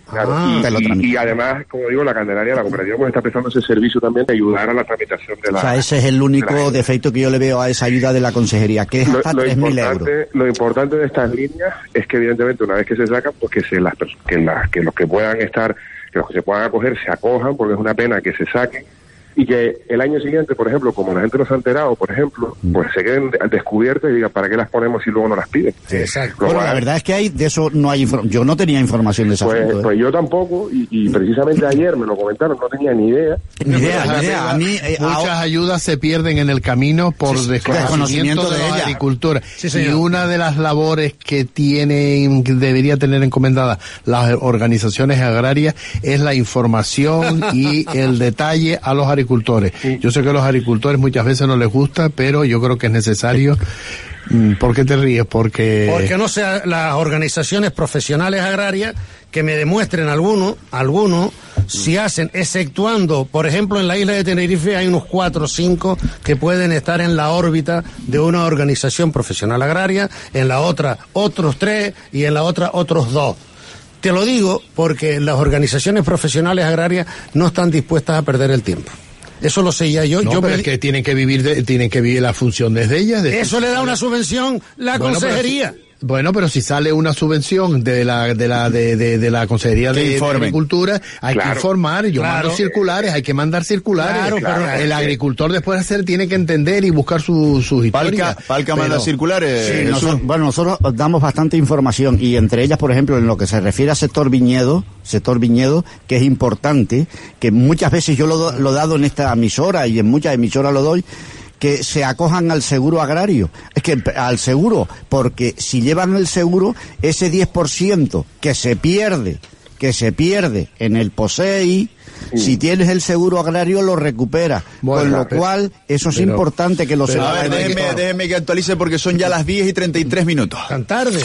S22: Y además, como digo, la Candelaria, la cooperativa, pues está prestando ese servicio también de ayudar a la tramitación de la...
S3: O sea, ese es el único defecto que yo le veo a esa ayuda de la consejería, que es hasta 3.000 euros.
S22: Lo importante de estas líneas es que, evidentemente, una vez que se sacan, pues que los que puedan estar, que los que se puedan acoger, se acojan, porque es una pena que se saquen. Y que el año siguiente, por ejemplo, como la gente no se ha enterado, por ejemplo, pues se queden descubiertas y digan, ¿para qué las ponemos si luego no las piden?
S3: Exacto. Bueno, la verdad es que de eso no hay yo no tenía información de esa
S22: pues yo tampoco, y precisamente ayer me lo comentaron, no tenía ni idea.
S3: Ni idea. A mí,
S7: muchas ayudas se pierden en el camino por desconocimiento de la agricultura. Y una de las labores que debería tener encomendada las organizaciones agrarias es la información y el detalle a los agricultores. Yo sé que a los agricultores muchas veces no les gusta, pero yo creo que es necesario. ¿Por qué te ríes? Porque
S6: no sean las organizaciones profesionales agrarias que me demuestren algunos si hacen, exceptuando, por ejemplo, en la isla de Tenerife hay unos 4 o 5 que pueden estar en la órbita de una organización profesional agraria, en la otra otros 3 y en la otra otros 2. Te lo digo porque las organizaciones profesionales agrarias no están dispuestas a perder el tiempo. Eso lo sé ya yo.
S7: Pero es que tienen que vivir la función desde ellas.
S6: Eso le da una subvención la consejería.
S7: Bueno, pero si sale una subvención de la Consejería de Agricultura, hay que informar. Yo mando circulares, hay que mandar circulares. Pero el agricultor después tiene que entender y buscar sus historias.
S16: Palca manda circulares.
S3: Sí, nosotros damos bastante información y entre ellas, por ejemplo, en lo que se refiere a sector viñedo, que es importante, que muchas veces yo lo he dado en esta emisora y en muchas emisoras lo doy, que se acojan al seguro agrario. Es que al seguro, porque si llevan el seguro, ese 10% que se pierde en el POSEI, si tienes el seguro agrario lo recupera. Con lo cual, eso es importante que lo sepa.
S16: A ver, déjeme que actualice porque son ya las 10:33.
S6: Tan tarde.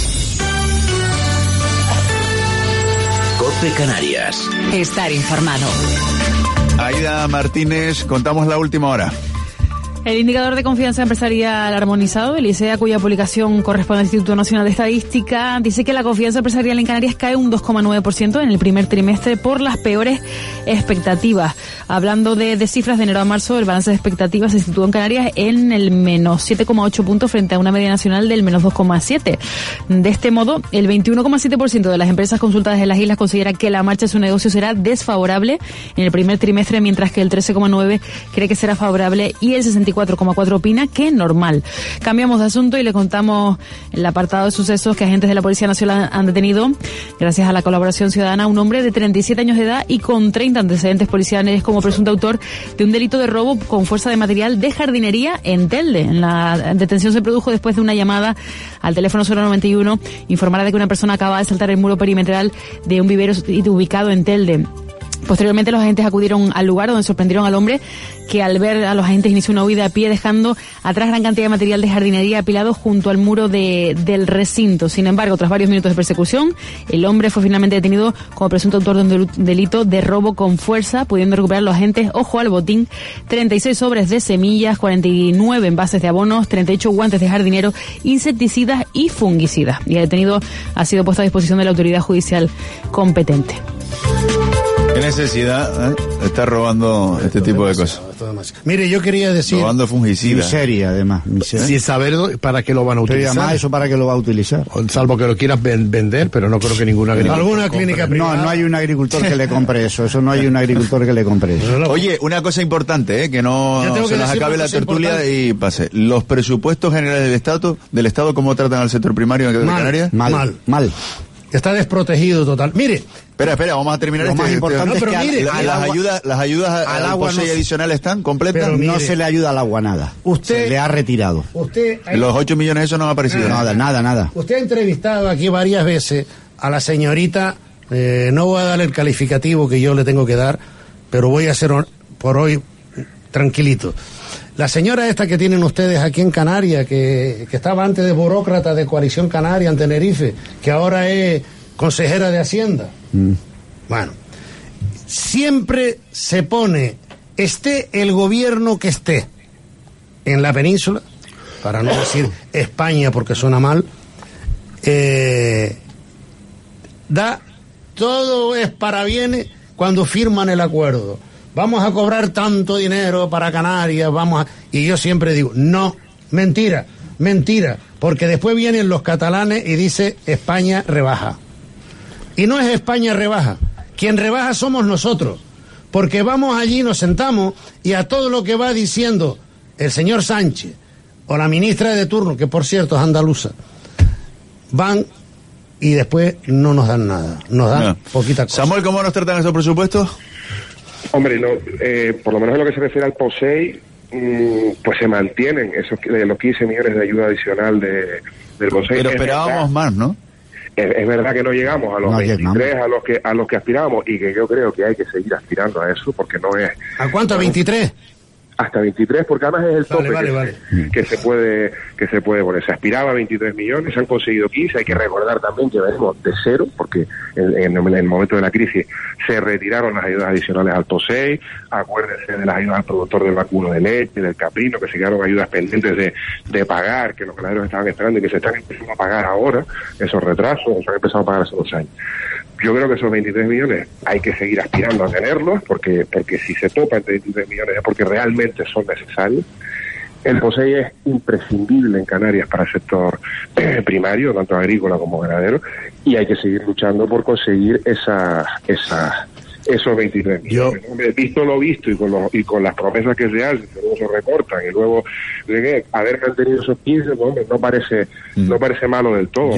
S10: COPE Canarias.
S15: Estar informado.
S16: Aida Martínez, contamos la última hora.
S28: El indicador de confianza empresarial armonizado, el ICEA, cuya publicación corresponde al Instituto Nacional de Estadística, dice que la confianza empresarial en Canarias cae un 2,9% en el primer trimestre por las peores expectativas. Hablando de cifras de enero a marzo, el balance de expectativas se situó en Canarias en el menos 7,8 puntos frente a una media nacional del menos 2,7. De este modo, el 21,7% de las empresas consultadas en las islas considera que la marcha de su negocio será desfavorable en el primer trimestre, mientras que el 13,9% cree que será favorable y el 64,4% opina que normal. Cambiamos de asunto y le contamos el apartado de sucesos que agentes de la Policía Nacional han detenido gracias a la colaboración ciudadana a un hombre de 37 años de edad y con 30 antecedentes policiales como presunto autor de un delito de robo con fuerza de material de jardinería en Telde. La detención se produjo después de una llamada al teléfono 091 informara de que una persona acaba de saltar el muro perimetral de un vivero ubicado en Telde. Posteriormente los agentes acudieron al lugar donde sorprendieron al hombre, que al ver a los agentes inició una huida a pie, dejando atrás gran cantidad de material de jardinería apilado junto al muro del recinto. Sin embargo, tras varios minutos de persecución, el hombre fue finalmente detenido como presunto autor de un delito de robo con fuerza, pudiendo recuperar los agentes, ojo al botín, 36 sobres de semillas, 49 envases de abonos, 38 guantes de jardinero, insecticidas y fungicidas. Y el detenido ha sido puesto a disposición de la autoridad judicial competente.
S16: ¿Qué necesidad de estar robando este tipo de cosas?
S6: Mire, yo quería decir...
S16: Robando fungicidas.
S3: Miseria, además. Miseria.
S7: Sin saber para qué lo van a utilizar.
S3: Pero además, ¿eso para qué lo va a utilizar?
S7: Salvo que lo quieras vender, pero no creo que ninguna agricultura...
S6: ¿Alguna clínica privada?
S3: No hay un agricultor que le compre eso. Eso no hay un agricultor que le compre eso.
S16: Oye, una cosa importante, que no se nos acabe la tertulia y pase. Los presupuestos generales del Estado, ¿cómo tratan al sector primario de Canarias?
S6: Mal. Está desprotegido total. Mire...
S16: Espera, vamos a terminar
S3: lo más importante es que
S16: las ayudas al agua adicional están completas.
S3: Pero no se le ayuda al agua nada.
S6: Usted
S3: se le ha retirado.
S16: Los 8 millones esos no han aparecido.
S3: Nada.
S6: Usted ha entrevistado aquí varias veces a la señorita, no voy a dar el calificativo que yo le tengo que dar, pero voy a hacer por hoy tranquilito. La señora esta que tienen ustedes aquí en Canarias, que estaba antes de burócrata de Coalición Canaria en Tenerife, que ahora es consejera de Hacienda. Bueno, siempre se pone, esté el gobierno que esté en la península, para no decir España porque suena mal, todo es para bienes cuando firman el acuerdo. Vamos a cobrar tanto dinero para Canarias, y yo siempre digo, no, mentira, porque después vienen los catalanes y dice España rebaja. Y no es España rebaja, quien rebaja somos nosotros, porque vamos allí, nos sentamos y a todo lo que va diciendo el señor Sánchez o la ministra de turno, que por cierto es andaluza, van y después no nos dan nada, nos dan poquita cosa.
S16: Samuel, ¿cómo nos tratan esos presupuestos?
S22: Hombre, por lo menos en lo que se refiere al POSEI, pues se mantienen esos los 15 millones de ayuda adicional del POSEI.
S16: Pero esperábamos más, ¿no?
S22: Es verdad que no llegamos a los 23 a los que aspirábamos, y que yo creo que hay que seguir aspirando a eso, porque no es...
S6: ¿A cuánto? ¿A 23?
S22: Hasta 23, porque además es el tope que se puede poner. Se aspiraba a 23 millones, se han conseguido 15. Hay que recordar también que venimos de cero, porque en el momento de la crisis se retiraron las ayudas adicionales al POSEI. Acuérdense de las ayudas al productor del vacuno de leche, del caprino, que se quedaron ayudas pendientes de pagar, que los ganaderos estaban esperando y que se están empezando a pagar ahora. Esos retrasos se han empezado a pagar hace 2 años. Yo creo que esos 23 millones hay que seguir aspirando a tenerlos, porque si se topa entre 23 millones es porque realmente son necesarios. El POSEI es imprescindible en Canarias para el sector primario, tanto agrícola como ganadero, y hay que seguir luchando por conseguir esos 23 millones. Visto lo visto y con las promesas que se hacen, que luego se recortan, y luego haber mantenido esos 15, pues, no parece malo del todo.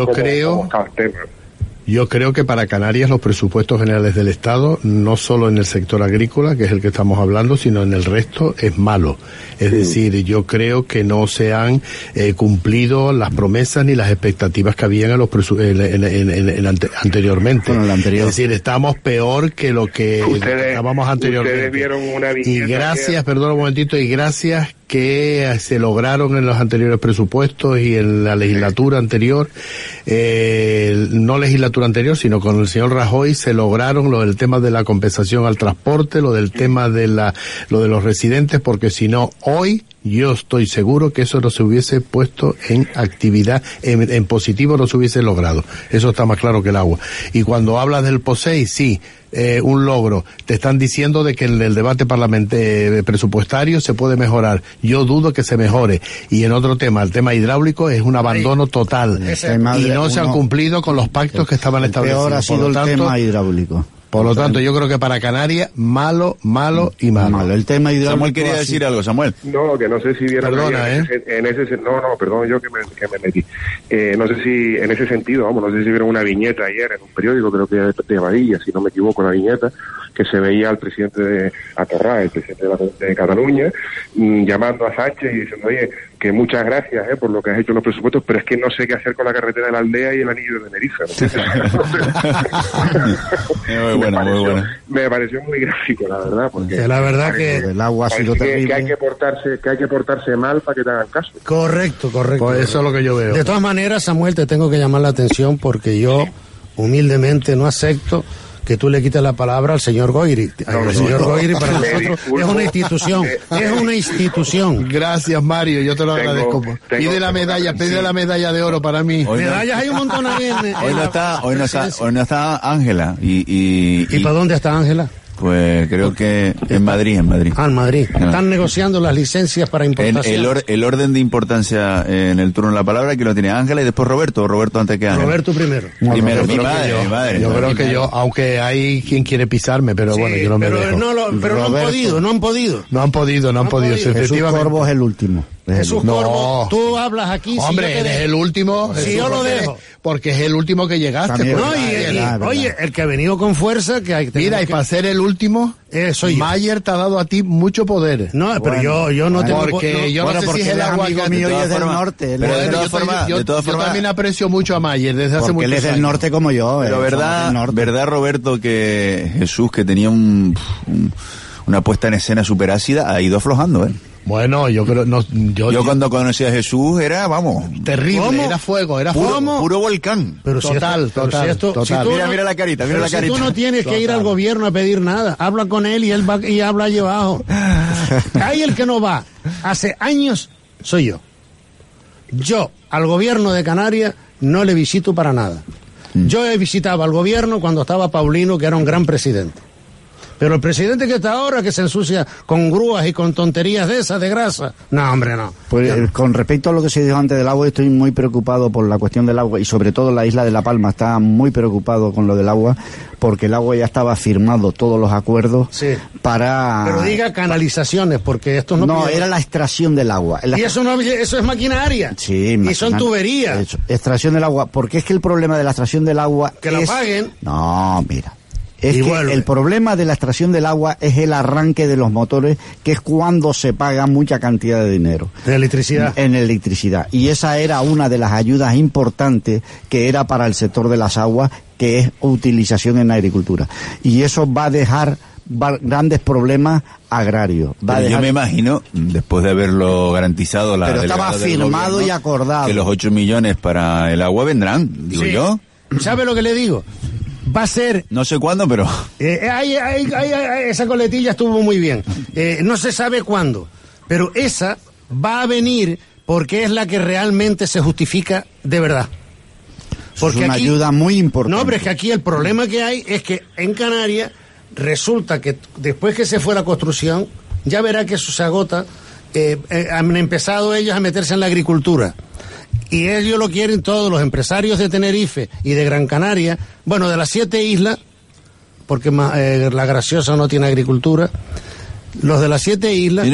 S7: Yo creo que para Canarias los presupuestos generales del Estado, no solo en el sector agrícola, que es el que estamos hablando, sino en el resto, es malo. Es decir, yo creo que no se han cumplido las promesas ni las expectativas que habían en los anteriormente. Bueno, es decir, estamos peor que lo que estábamos anteriormente.
S22: Ustedes vieron una viñeta.
S7: Y gracias, perdón un momentito, y gracias que se lograron en los anteriores presupuestos y en la legislatura anterior, no legislatura anterior, sino con el señor Rajoy, se lograron lo del tema de la compensación al transporte, lo del tema de lo de los residentes, porque si no, hoy yo estoy seguro que eso no se hubiese puesto en actividad, en positivo no se hubiese logrado. Eso está más claro que el agua. Y cuando hablas del POSEI, sí, un logro. Te están diciendo de que en el debate parlamentario presupuestario se puede mejorar. Yo dudo que se mejore. Y en otro tema, el tema hidráulico es un abandono total. Y no se han cumplido con los pactos que estaban establecidos.
S3: Peor ha sido el tema hidráulico.
S7: Por lo tanto, yo creo que para Canarias, malo y malo.
S3: El tema hidráulico.
S16: Samuel quería decir algo, Samuel.
S22: No, que no sé si vieron.
S7: Perdona,
S22: perdón, yo que me metí. No sé si en ese sentido, no sé si vieron una viñeta ayer en un periódico, creo que de Badilla, si no me equivoco, la viñeta, que se veía al presidente de Atorrá, el presidente de Cataluña, llamando a Sánchez y diciendo, oye, que muchas gracias por lo que has hecho en los presupuestos, pero es que no sé qué hacer con la carretera de la aldea y el anillo de Tenerife. Me pareció muy gráfico, la verdad, porque
S6: la verdad que
S3: el agua ha sido terrible.
S22: Que hay que portarse mal para que te hagan caso.
S6: Correcto.
S7: Pues eso es lo que yo veo.
S6: De todas maneras, Samuel, te tengo que llamar la atención porque yo humildemente no acepto que tú le quites la palabra al señor Goyri. El señor Goyri para nosotros es una institución. Es una institución.
S7: Gracias, Mario, yo te lo agradezco. Pide la medalla de oro para mí.
S6: Medallas hay un montón ahí.
S16: Hoy no está Ángela. ¿Y
S6: para dónde está Ángela?
S16: Pues creo que en Madrid.
S6: En Madrid. Están negociando las licencias para importación.
S16: El orden de importancia en el turno de la palabra que lo tiene Ángela y después Roberto antes que Ángela.
S6: Roberto primero.
S16: Mi madre.
S7: Yo creo que yo, aunque hay quien quiere pisarme, pero sí, bueno, yo no me dejo.
S6: Pero no han podido.
S7: No han podido.
S3: Jesús Corvo es el último.
S6: Jesús Corvo, tú hablas aquí.
S7: Hombre, eres el último.
S6: Si yo lo dejo.
S7: Porque es el último que llegaste.
S6: No, oye, el que ha venido con fuerza, que hay que...
S7: Mira, y para ser el último,
S6: soy yo.
S7: Mayer te ha dado a ti mucho poder.
S6: No, pero yo no tengo...
S7: Porque yo no sé si es el agua
S3: amigo mío y es del norte.
S7: Pero de todas formas, yo también aprecio mucho a Mayer desde hace muchos años.
S3: Porque él es del norte como yo.
S16: Pero verdad, Roberto, que Jesús, que tenía una puesta en escena súper ácida, ha ido aflojando,
S7: Bueno, yo creo...
S16: Yo cuando conocí a Jesús era,
S7: terrible, ¿cómo? Era fuego,
S16: puro volcán.
S7: Pero total.
S16: Mira la carita,
S6: Si tú no tienes que ir al gobierno a pedir nada, habla con él y él va y habla allí abajo. Ahí el que no va, hace años, soy yo. Yo, al gobierno de Canarias, no le visito para nada. Yo he visitado al gobierno cuando estaba Paulino, que era un gran presidente. Pero el presidente que está ahora, que se ensucia con grúas y con tonterías de esas, de grasa. No, hombre, no.
S3: Pues con respecto a lo que se dijo antes del agua, estoy muy preocupado por la cuestión del agua y sobre todo la isla de La Palma está muy preocupado con lo del agua porque el agua ya estaba firmado todos los acuerdos para...
S6: Pero diga canalizaciones, porque esto
S3: no era la extracción del agua.
S6: Y eso es maquinaria.
S3: Sí,
S6: y son tuberías.
S3: Extracción del agua, porque es que el problema de la extracción del agua
S6: que la paguen.
S3: No, mira. El problema de la extracción del agua es el arranque de los motores, que es cuando se paga mucha cantidad de dinero.
S6: ¿De electricidad?
S3: En electricidad. Y esa era una de las ayudas importantes que era para el sector de las aguas, que es utilización en la agricultura. Y eso va a dejar grandes problemas agrarios.
S16: Yo me imagino, después de haberlo garantizado
S3: pero estaba firmado y acordado.
S16: Que los 8 millones para el agua vendrán, digo yo.
S6: ¿Sabe lo que le digo? Va a ser...
S16: No sé cuándo, pero...
S6: esa coletilla estuvo muy bien. No se sabe cuándo, pero esa va a venir porque es la que realmente se justifica de verdad.
S3: Porque es una ayuda muy importante.
S6: No, pero es que aquí el problema que hay es que en Canarias resulta que después que se fue la construcción, ya verá que eso se agota. Han empezado ellos a meterse en la agricultura. Y ellos lo quieren todos, los empresarios de Tenerife y de Gran Canaria, bueno, de las 7 islas, porque la Graciosa no tiene agricultura, los de las 7 islas...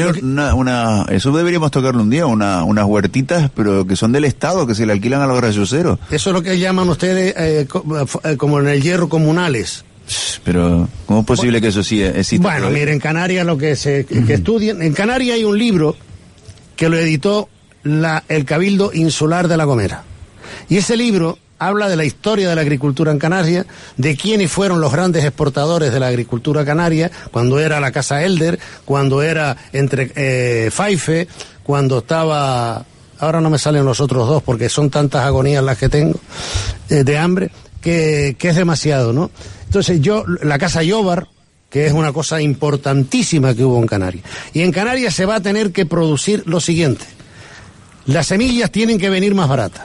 S16: Eso deberíamos tocarlo un día, unas huertitas, pero que son del Estado, que se le alquilan a los gracioseros.
S6: Eso es lo que llaman ustedes, como en el hierro, comunales.
S16: Pero, ¿cómo es posible que eso sí exista?
S6: Bueno, miren, en Canarias lo que estudian... En Canarias hay un libro que lo editó el Cabildo Insular de La Gomera. Y ese libro habla de la historia de la agricultura en Canarias, de quiénes fueron los grandes exportadores de la agricultura canaria, cuando era la Casa Elder, cuando era entre Faife, cuando estaba... Ahora no me salen los otros dos porque son tantas agonías las que tengo de hambre, que es demasiado, ¿no? Entonces la Casa Yobar, que es una cosa importantísima que hubo en Canarias. Y en Canarias se va a tener que producir lo siguiente. Las semillas tienen que venir más baratas.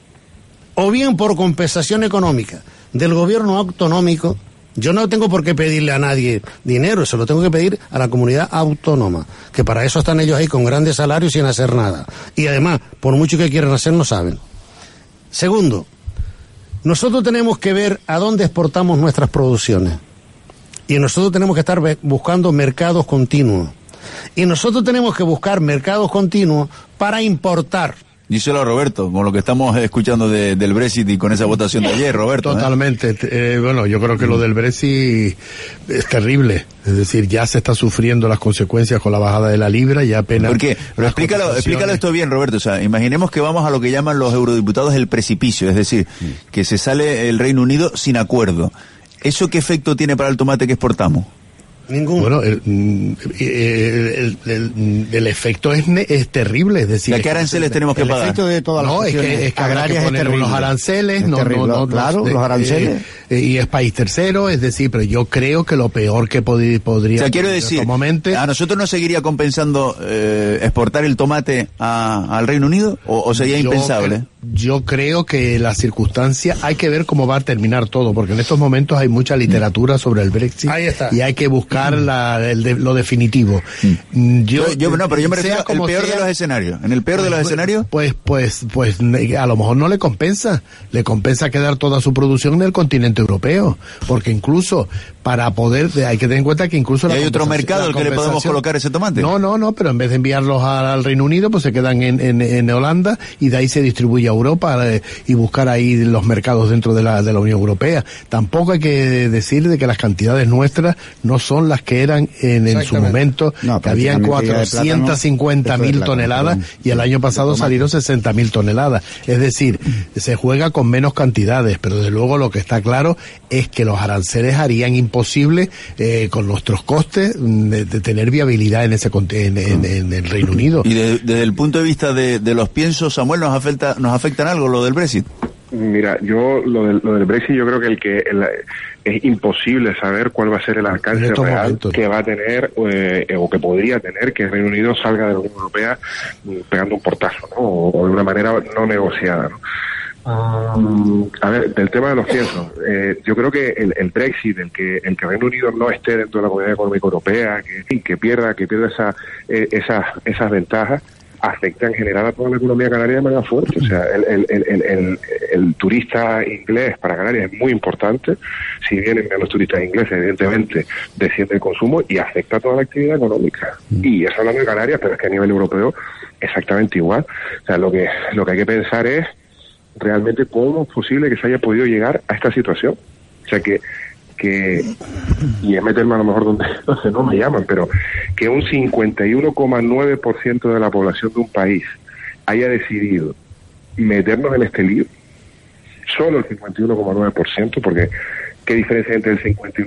S6: O bien por compensación económica del gobierno autonómico. Yo no tengo por qué pedirle a nadie dinero, se lo tengo que pedir a la comunidad autónoma, que para eso están ellos ahí con grandes salarios sin hacer nada. Y además, por mucho que quieran hacer, no saben. Segundo, nosotros tenemos que ver a dónde exportamos nuestras producciones. Y nosotros tenemos que estar buscando mercados continuos. Y nosotros tenemos que buscar mercados continuos para importar.
S16: Díselo a Roberto, con lo que estamos escuchando del Brexit y con esa votación de ayer, Roberto.
S7: Totalmente. Bueno, yo creo que lo del Brexit es terrible. Es decir, ya se está sufriendo las consecuencias con la bajada de la libra, ya apenas...
S16: ¿Por qué? Pero explícalo esto bien, Roberto. O sea, imaginemos que vamos a lo que llaman los eurodiputados el precipicio, es decir, que se sale el Reino Unido sin acuerdo. ¿eso qué efecto tiene para el tomate que exportamos?
S6: Ninguno. Bueno, el efecto es terrible, es decir...
S16: ¿Qué aranceles tenemos que pagar?
S3: El efecto de todas las
S6: es que habrá que poner unos aranceles,
S3: claro, los aranceles.
S6: Y es país tercero, es decir, pero yo creo que lo peor que podría...
S16: O sea, quiero decir, ¿a nosotros nos seguiría compensando exportar el tomate al Reino Unido? ¿O sería impensable?
S6: Yo creo que la circunstancia, hay que ver cómo va a terminar todo, porque en estos momentos hay mucha literatura sobre el Brexit. Ahí está. Y hay que buscar lo definitivo. Yo
S16: me refiero al peor de los escenarios. En el peor de los escenarios,
S6: pues a lo mejor no le compensa quedar toda su producción en el continente europeo, porque incluso para poder, hay que tener en cuenta que incluso
S16: ¿y hay otro mercado al que le podemos colocar ese tomate?
S6: No, pero en vez de enviarlos al Reino Unido, pues se quedan en Holanda, y de ahí se distribuye a Europa y buscar ahí los mercados dentro de la Unión Europea. Tampoco hay que decir de que las cantidades nuestras no son las que eran en su momento, que habían 450.000 toneladas y el año pasado salieron 60.000 toneladas. Es decir, se juega con menos cantidades, pero desde luego lo que está claro es que los aranceles harían imposible con nuestros costes de tener viabilidad en en el Reino Unido.
S16: Y desde el punto de vista de los piensos, Samuel, ¿nos afectan algo lo del Brexit?
S22: Mira, yo lo del Brexit, yo creo que es imposible saber cuál va a ser el alcance real que va a tener o que podría tener que el Reino Unido salga de la Unión Europea pegando un portazo, ¿no? O de una manera no negociada, ¿no? A ver, del tema de los piensos, yo creo que el Brexit, el que Reino Unido no esté dentro de la Comunidad Económica Europea, que pierda esas ventajas, afecta en general a toda la economía canaria de manera fuerte. O sea, el turista inglés para Canarias es muy importante. Si vienen menos turistas ingleses, evidentemente desciende el consumo y afecta a toda la actividad económica. Y eso hablando de Canarias, pero es que a nivel europeo exactamente igual. O sea, lo que hay que pensar es realmente cómo es posible que se haya podido llegar a esta situación. O sea, y es meterme a lo mejor donde no me llaman, pero que un 51,9% de la población de un país haya decidido meternos en este lío, solo el 51,9%, porque ¿qué diferencia hay entre el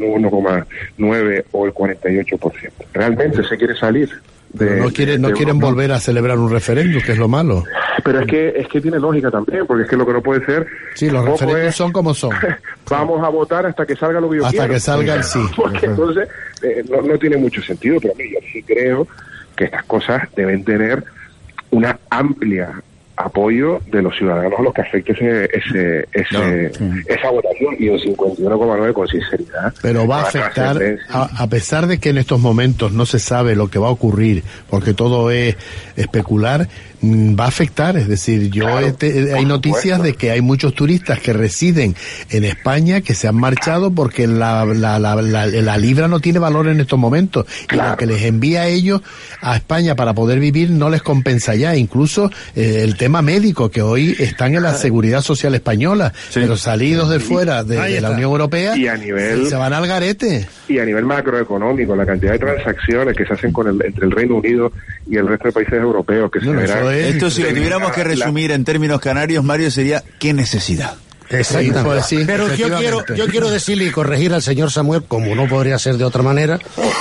S22: 51,9% o el 48%? ¿Realmente se quiere salir?
S6: No quieren volver a celebrar un referéndum, que es lo malo.
S22: Pero es que tiene lógica también, porque es que lo que no puede ser...
S6: Sí, los referéndums son como son.
S22: Vamos a votar hasta que salga lo que yo quiero.
S6: Hasta que salga el sí.
S22: Porque entonces no tiene mucho sentido, pero a mí yo sí creo que estas cosas deben tener una amplia apoyo de los ciudadanos a los que afecte esa votación, y un 51,9% con sinceridad.
S6: Pero va a afectar, a pesar de que en estos momentos no se sabe lo que va a ocurrir, porque todo es especular, va a afectar. Es decir, hay noticias de que hay muchos turistas que residen en España que se han marchado porque la libra no tiene valor en estos momentos, y lo que les envía a ellos a España para poder vivir no les compensa ya. Incluso el tema médico, que hoy están en la Seguridad Social española, pero salidos de fuera de la Unión Europea, y se van al garete.
S22: Y a nivel macroeconómico, la cantidad de transacciones que se hacen entre el Reino Unido y el resto de países europeos que se verán.
S16: Esto, si lo tuviéramos que resumir en términos canarios, Mario, sería ¿qué necesidad?
S6: Exactamente. Sí, pero yo quiero decirle y corregir al señor Samuel, como no podría ser de otra manera.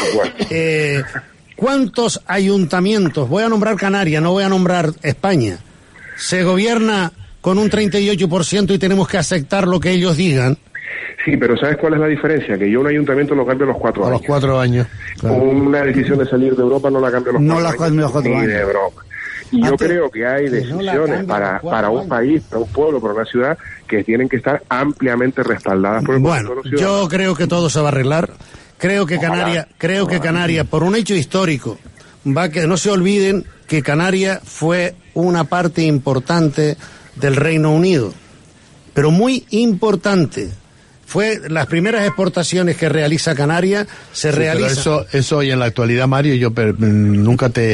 S6: ¿Cuántos ayuntamientos, voy a nombrar Canarias, no voy a nombrar España, se gobierna con un 38% y tenemos que aceptar lo que ellos digan?
S22: Sí, pero ¿sabes cuál es la diferencia? Que yo un ayuntamiento lo cambio a los 4 años.
S6: A los 4 años.
S22: Claro. Una decisión de salir de Europa no la cambio a los 4 años. Ni de broma. Y yo creo que hay decisiones para un país, para un pueblo, para una ciudad, que tienen que estar ampliamente respaldadas por el
S6: Bueno, yo creo que todo se va a arreglar. Creo que Canarias, por un hecho histórico, que no se olviden que Canarias fue una parte importante del Reino Unido, pero muy importante. Fue las primeras exportaciones que realiza Canarias, realizan.
S7: Pero eso hoy en la actualidad, Mario, yo nunca te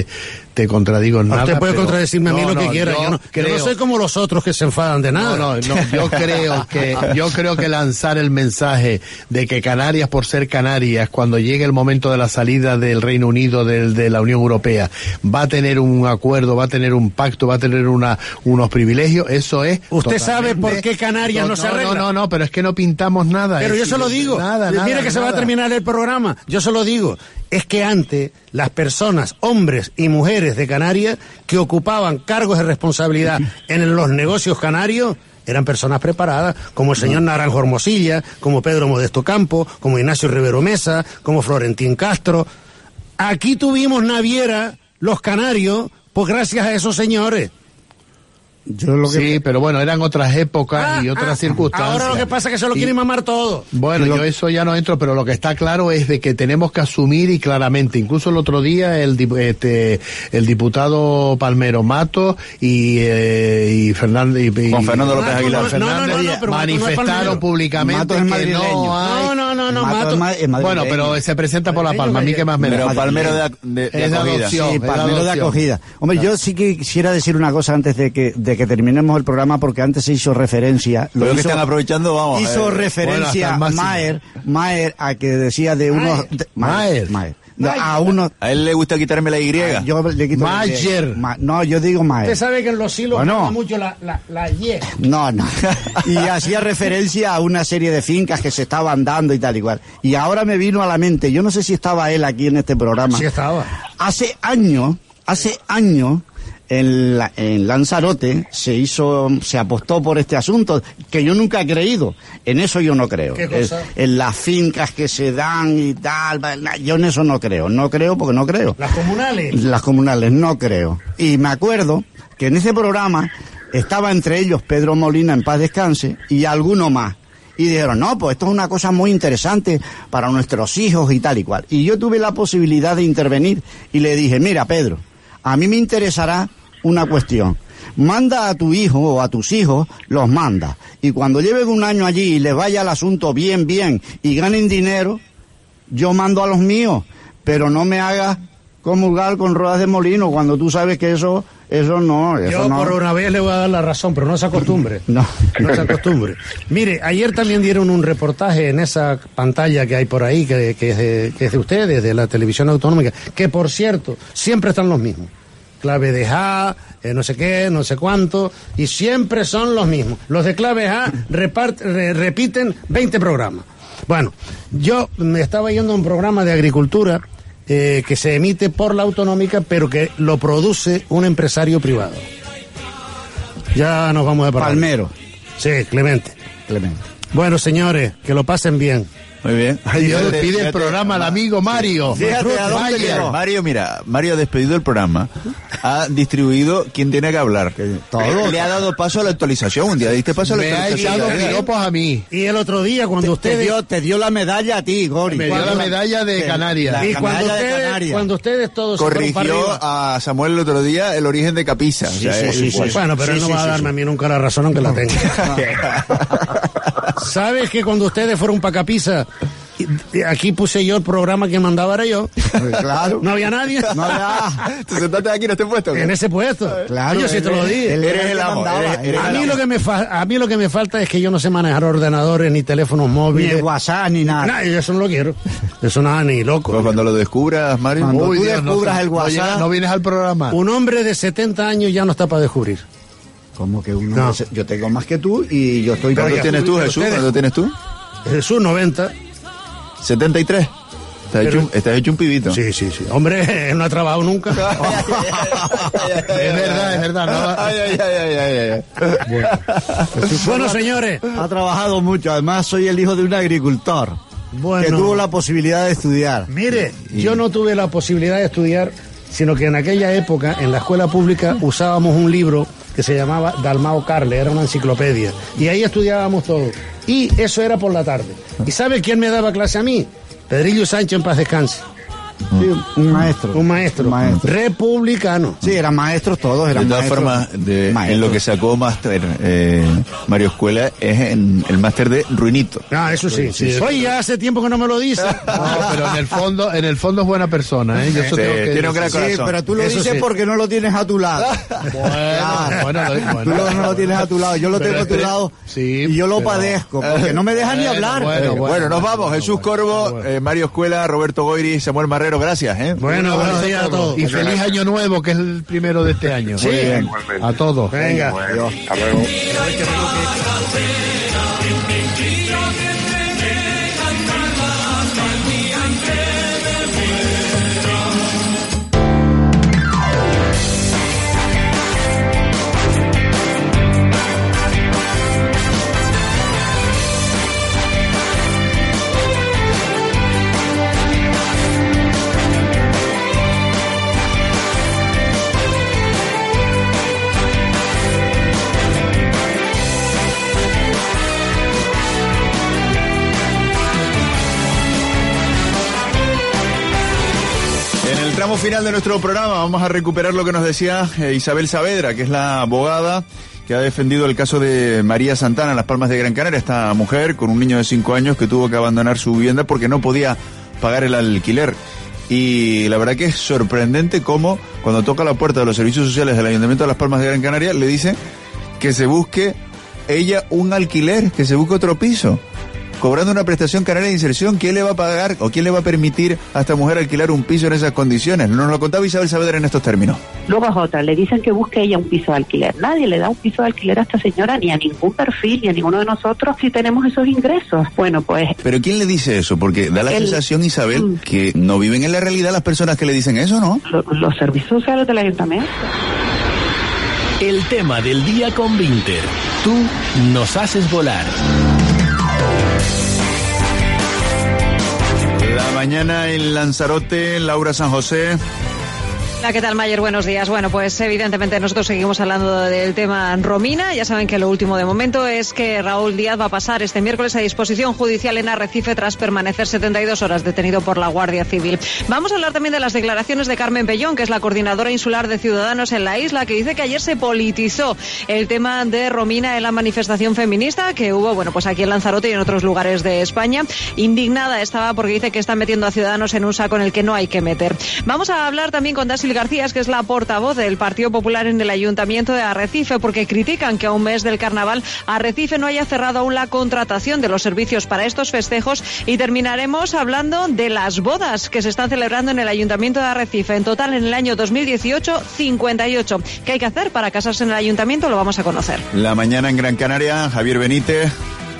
S7: te contradigo en nada.
S6: Usted puede
S7: pero-
S6: contradecirme a mí lo que quiera. Yo no soy como los otros que se enfadan de nada.
S7: No, yo creo que lanzar el mensaje de que Canarias, por ser Canarias, cuando llegue el momento de la salida del Reino Unido de la Unión Europea, va a tener un acuerdo, va a tener un pacto, va a tener unos privilegios, eso es.
S6: ¿Usted sabe por qué Canarias no se arregla?
S7: No, pero es que no pintamos nada.
S6: Pero yo se lo digo. Mire que se va a terminar el programa. Yo se lo digo. Es que antes las personas, hombres y mujeres de Canarias, que ocupaban cargos de responsabilidad en los negocios canarios, eran personas preparadas, como el señor Naranjo Hermosilla, como Pedro Modesto Campo, como Ignacio Rivero Mesa, como Florentín Castro. Aquí tuvimos naviera, los canarios, pues gracias a esos señores.
S7: Sí, pero bueno, eran otras épocas y otras circunstancias.
S6: Ahora lo que pasa es que se lo quieren mamar todo.
S7: Bueno, yo eso ya no entro, pero lo que está claro es de que tenemos que asumir y claramente, incluso el otro día el diputado Palmero Mato y Fernando
S16: Juan Fernando López Aguilar
S7: manifestaron públicamente que no hay.
S6: No,
S7: Mato bueno, pero se presenta por La Palma, a mí que más me da.
S16: Pero Palmero de acogida.
S3: Sí, Palmero de acogida. Hombre, yo sí que quisiera decir una cosa antes de que terminemos el programa, porque antes se hizo referencia.
S16: Pero que están aprovechando, vamos.
S3: Hizo referencia Maer a que decía de unos. Maer. A uno.
S16: A él le gusta quitarme la Y.
S3: Yo le quito
S7: Mayer.
S3: No, yo digo Maer.
S6: Usted sabe que en los hilos cambia mucho la Y.
S3: No. Y hacía referencia a una serie de fincas que se estaban dando y tal igual. Y ahora me vino a la mente, yo no sé si estaba él aquí en este programa.
S6: Sí estaba.
S3: Hace años, en Lanzarote se apostó por este asunto, que yo nunca he creído. En eso yo no creo.
S6: ¿Qué cosa?
S3: En las fincas que se dan y tal, yo en eso no creo. No creo porque no creo.
S6: ¿Las comunales?
S3: Las comunales, no creo. Y me acuerdo que en ese programa estaba entre ellos Pedro Molina, en paz descanse, y alguno más. Y dijeron, no, pues esto es una cosa muy interesante para nuestros hijos y tal y cual. Y yo tuve la posibilidad de intervenir y le dije, mira, Pedro, a mí me interesará una cuestión. Manda a tu hijo o a tus hijos, los manda. Y cuando lleven un año allí y les vaya el asunto bien y ganen dinero, yo mando a los míos. Pero no me hagas comulgar con ruedas de molino cuando tú sabes que eso no.
S6: Yo por una vez le voy a dar la razón, pero no se acostumbre.
S3: No
S6: se acostumbre. Mire, ayer también dieron un reportaje en esa pantalla que hay por ahí, que es de ustedes, de la televisión autonómica, que por cierto, siempre están los mismos. Clave de A, no sé qué, no sé cuánto, y siempre son los mismos. Los de Clave A repiten 20 programas. Bueno, yo me estaba yendo a un programa de agricultura que se emite por la autonómica, pero que lo produce un empresario privado. Ya nos vamos a parar.
S3: Palmero.
S6: Sí, Clemente. Bueno, señores, que lo pasen bien.
S16: Muy bien.
S7: Ay, Dios, despide el programa al amigo Mario.
S16: Fíjate a dónde llegó. Mario, mira, Mario ha despedido el programa, ha distribuido quien tiene que hablar. Todo. Le ha dado paso a la actualización. Un día diste paso a la actualización.
S7: Me ha echado piropos a mí.
S6: Y el otro día, cuando
S3: te dio la medalla a ti, Gori.
S7: Me dio la medalla de Canarias.
S6: Y cuando ustedes todos
S16: corrigió a Samuel el otro día el origen de Capisa.
S6: Sí. Bueno, pero él no va a darme a mí nunca la razón, aunque la tenga. ¿Sabes que cuando ustedes fueron para Capisa, aquí puse yo el programa que mandaba era yo?
S3: Claro.
S6: No había nadie.
S3: No había.
S16: ¿Te sentaste aquí en este puesto?
S6: En ese puesto.
S3: Claro.
S6: Yo sí te lo dije.
S16: Eres el amo.
S6: A mí lo que me falta es que yo no sé manejar ordenadores, ni teléfonos móviles.
S3: Ni WhatsApp, ni nada.
S6: No, yo eso no lo quiero. Eso nada, ni loco.
S16: Pues cuando lo descubras, Mario.
S3: Cuando tú descubras el WhatsApp.
S7: No vienes al programa.
S6: Un hombre de 70 años ya no está para descubrir.
S3: ¿Cómo que uno? No. Yo tengo más que tú y yo estoy...
S16: ¿Cuánto tienes tú, Jesús? ¿Cuánto tienes tú?
S6: Jesús, 90.
S16: 73. Estás hecho un pibito.
S6: Sí. Hombre, él no ha trabajado nunca.
S7: Es verdad.
S6: Bueno, señores.
S3: Ha trabajado mucho. Además, soy el hijo de un agricultor.
S6: Bueno.
S3: Que tuvo la posibilidad de estudiar.
S6: Mire, yo no tuve la posibilidad de estudiar, sino que en aquella época, en la escuela pública, usábamos un libro que se llamaba Dalmao Carle, era una enciclopedia, y ahí estudiábamos todo, y eso era por la tarde. ¿Y sabe quién me daba clase a mí? Pedrillo Sánchez, en paz descanse.
S3: Sí, un maestro.
S6: Un maestro. Republicano.
S3: Sí, eran maestros todos, eran maestros.
S16: De todas formas, en lo que sacó máster Mario Escuela es en el máster de Ruinito.
S6: Ah, eso sí. Oye, ya hace tiempo que no me lo dice.
S7: No, pero en el fondo es buena persona, ¿eh? Yo eso tengo que
S16: tiene un gran corazón.
S3: Sí, pero tú lo dices porque no lo tienes a tu lado.
S7: Bueno,
S3: tú no lo tienes a tu lado, yo lo tengo a tu lado y yo lo padezco, porque no me dejan ni hablar.
S16: Bueno, nos vamos. Jesús Corvo, Mario Escuela, Roberto Goyri, Samuel Marrero, gracias.
S6: Bueno, buenos días a todos.
S7: Y feliz año nuevo, que es el primero de este año.
S6: Sí,
S7: a todos.
S6: Venga.
S22: Bueno, hasta luego.
S16: Tramo final de nuestro programa, vamos a recuperar lo que nos decía Isabel Saavedra, que es la abogada que ha defendido el caso de María Santana en Las Palmas de Gran Canaria, esta mujer con un niño de 5 años que tuvo que abandonar su vivienda porque no podía pagar el alquiler. Y la verdad que es sorprendente cómo cuando toca la puerta de los servicios sociales del Ayuntamiento de Las Palmas de Gran Canaria le dicen que se busque ella un alquiler, que se busque otro piso. Cobrando una prestación canaria de inserción, ¿quién le va a pagar o quién le va a permitir a esta mujer alquilar un piso en esas condiciones? Nos lo contaba Isabel Saavedra en estos términos.
S8: Luego es otra, le dicen que busque ella un piso de alquiler. Nadie le da un piso de alquiler a esta señora, ni a ningún perfil, ni a ninguno de nosotros si tenemos esos ingresos. Bueno, pues...
S16: ¿Pero quién le dice eso? Porque da la sensación, Isabel, que no viven en la realidad las personas que le dicen eso, ¿no?
S8: Los servicios sociales del ayuntamiento.
S25: El tema del día con Vinter. Tú nos haces volar.
S16: La mañana en Lanzarote, Laura San José.
S9: Hola, ¿qué tal, Mayer? Buenos días. Bueno, pues evidentemente nosotros seguimos hablando del tema Romina. Ya saben que lo último de momento es que Raúl Díaz va a pasar este miércoles a disposición judicial en Arrecife tras permanecer 72 horas detenido por la Guardia Civil. Vamos a hablar también de las declaraciones de Carmen Pellón, que es la coordinadora insular de Ciudadanos en la isla, que dice que ayer se politizó el tema de Romina en la manifestación feminista que hubo, bueno, pues aquí en Lanzarote y en otros lugares de España. Indignada estaba porque dice que están metiendo a Ciudadanos en un saco en el que no hay que meter. Vamos a hablar también con Dasil García, que es la portavoz del Partido Popular en el Ayuntamiento de Arrecife, porque critican que a un mes del carnaval Arrecife no haya cerrado aún la contratación de los servicios para estos festejos. Y terminaremos hablando de las bodas que se están celebrando en el Ayuntamiento de Arrecife. En total, en el año 2018, 58. ¿Qué hay que hacer para casarse en el Ayuntamiento? Lo vamos a conocer.
S16: La mañana en Gran Canaria, Javier Benítez.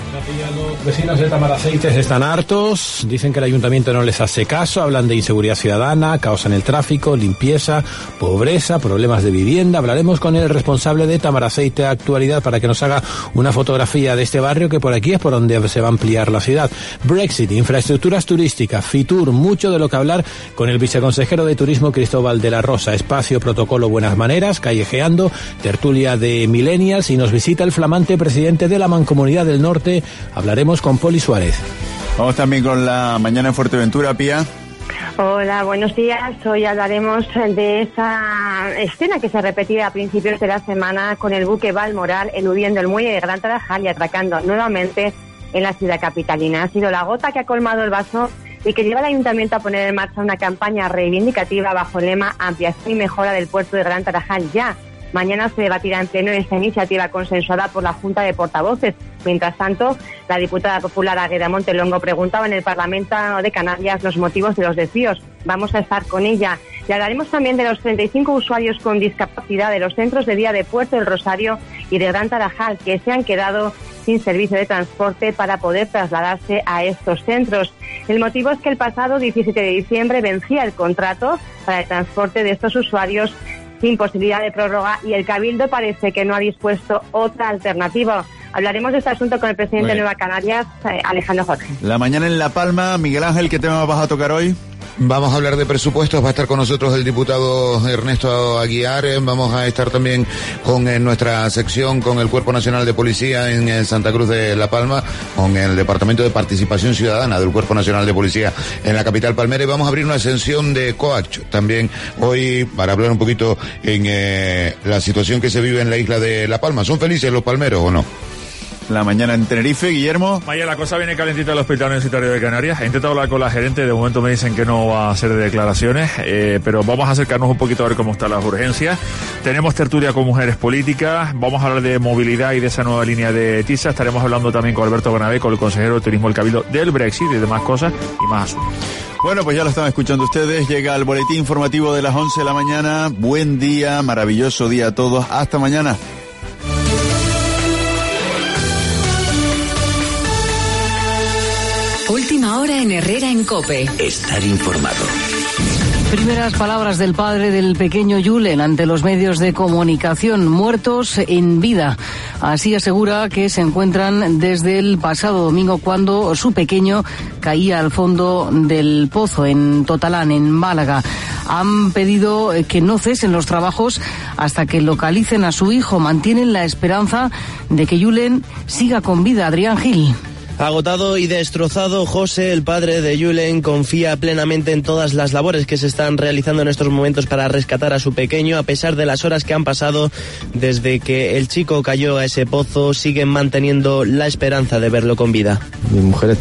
S21: Los vecinos de Tamaraceites están hartos, dicen que el ayuntamiento no les hace caso, hablan de inseguridad ciudadana, caos en el tráfico, limpieza, pobreza, problemas de vivienda. Hablaremos con el responsable de Tamaraceite Actualidad para que nos haga una fotografía de este barrio, que por aquí es por donde se va a ampliar la ciudad. Brexit, infraestructuras turísticas, Fitur, mucho de lo que hablar con el viceconsejero de Turismo Cristóbal de la Rosa. Espacio, protocolo, buenas maneras, callejeando, tertulia de millennials, y nos visita el flamante presidente de la Mancomunidad del Norte. Hablaremos con Poli Suárez.
S16: Vamos también con la mañana en Fuerteventura, Pía.
S11: Hola, buenos días. Hoy hablaremos de esa escena que se repetía a principios de la semana con el buque Balmoral eludiendo el muelle de Gran Tarajal y atracando nuevamente en la ciudad capitalina. Ha sido la gota que ha colmado el vaso y que lleva al ayuntamiento a poner en marcha una campaña reivindicativa bajo el lema Ampliación y mejora del puerto de Gran Tarajal ya. Mañana se debatirá en pleno esta iniciativa consensuada por la Junta de Portavoces. Mientras tanto, la diputada popular Águeda Montelongo preguntaba en el Parlamento de Canarias los motivos de los desvíos. Vamos a estar con ella. Y hablaremos también de los 35 usuarios con discapacidad de los centros de día de Puerto del Rosario y de Gran Tarajal, que se han quedado sin servicio de transporte para poder trasladarse a estos centros. El motivo es que el pasado 17 de diciembre vencía el contrato para el transporte de estos usuarios sin posibilidad de prórroga, y el Cabildo parece que no ha dispuesto otra alternativa. Hablaremos de este asunto con el presidente de Nueva Canarias, Alejandro Jorge.
S16: La mañana en La Palma, Miguel Ángel, ¿qué tema vas a tocar hoy?
S1: Vamos a hablar de presupuestos, va a estar con nosotros el diputado Ernesto Aguiar, vamos a estar también con nuestra sección con el Cuerpo Nacional de Policía en Santa Cruz de La Palma, con el Departamento de Participación Ciudadana del Cuerpo Nacional de Policía en la capital palmera, y vamos a abrir una sesión de COACH también hoy para hablar un poquito en la situación que se vive en la isla de La Palma. ¿Son felices los palmeros o no?
S16: La mañana en Tenerife, Guillermo.
S2: Vaya, la cosa viene calentita en el Hospital Universitario de Canarias. He intentado hablar con la gerente, de momento me dicen que no va a ser de declaraciones, pero vamos a acercarnos un poquito a ver cómo están las urgencias. Tenemos tertulia con mujeres políticas, vamos a hablar de movilidad y de esa nueva línea de TISA. Estaremos hablando también con Alberto Bernabé, con el consejero de Turismo del Cabildo, del Brexit y demás cosas y más asuntos.
S16: Bueno, pues ya lo están escuchando ustedes. Llega el boletín informativo de las 11 de la mañana. Buen día, maravilloso día a todos. Hasta mañana.
S18: Última hora en Herrera en COPE.
S10: Estar informado.
S12: Primeras palabras del padre del pequeño Julen ante los medios de comunicación, muertos en vida. Así asegura que se encuentran desde el pasado domingo, cuando su pequeño caía al fondo del pozo en Totalán, en Málaga. Han pedido que no cesen los trabajos hasta que localicen a su hijo. Mantienen la esperanza de que Julen siga con vida. Adrián Gil.
S13: Agotado y destrozado, José, el padre de Julen, confía plenamente en todas las labores que se están realizando en estos momentos para rescatar a su pequeño. A pesar de las horas que han pasado desde que el chico cayó a ese pozo, siguen manteniendo la esperanza de verlo con vida.
S17: Mi mujer está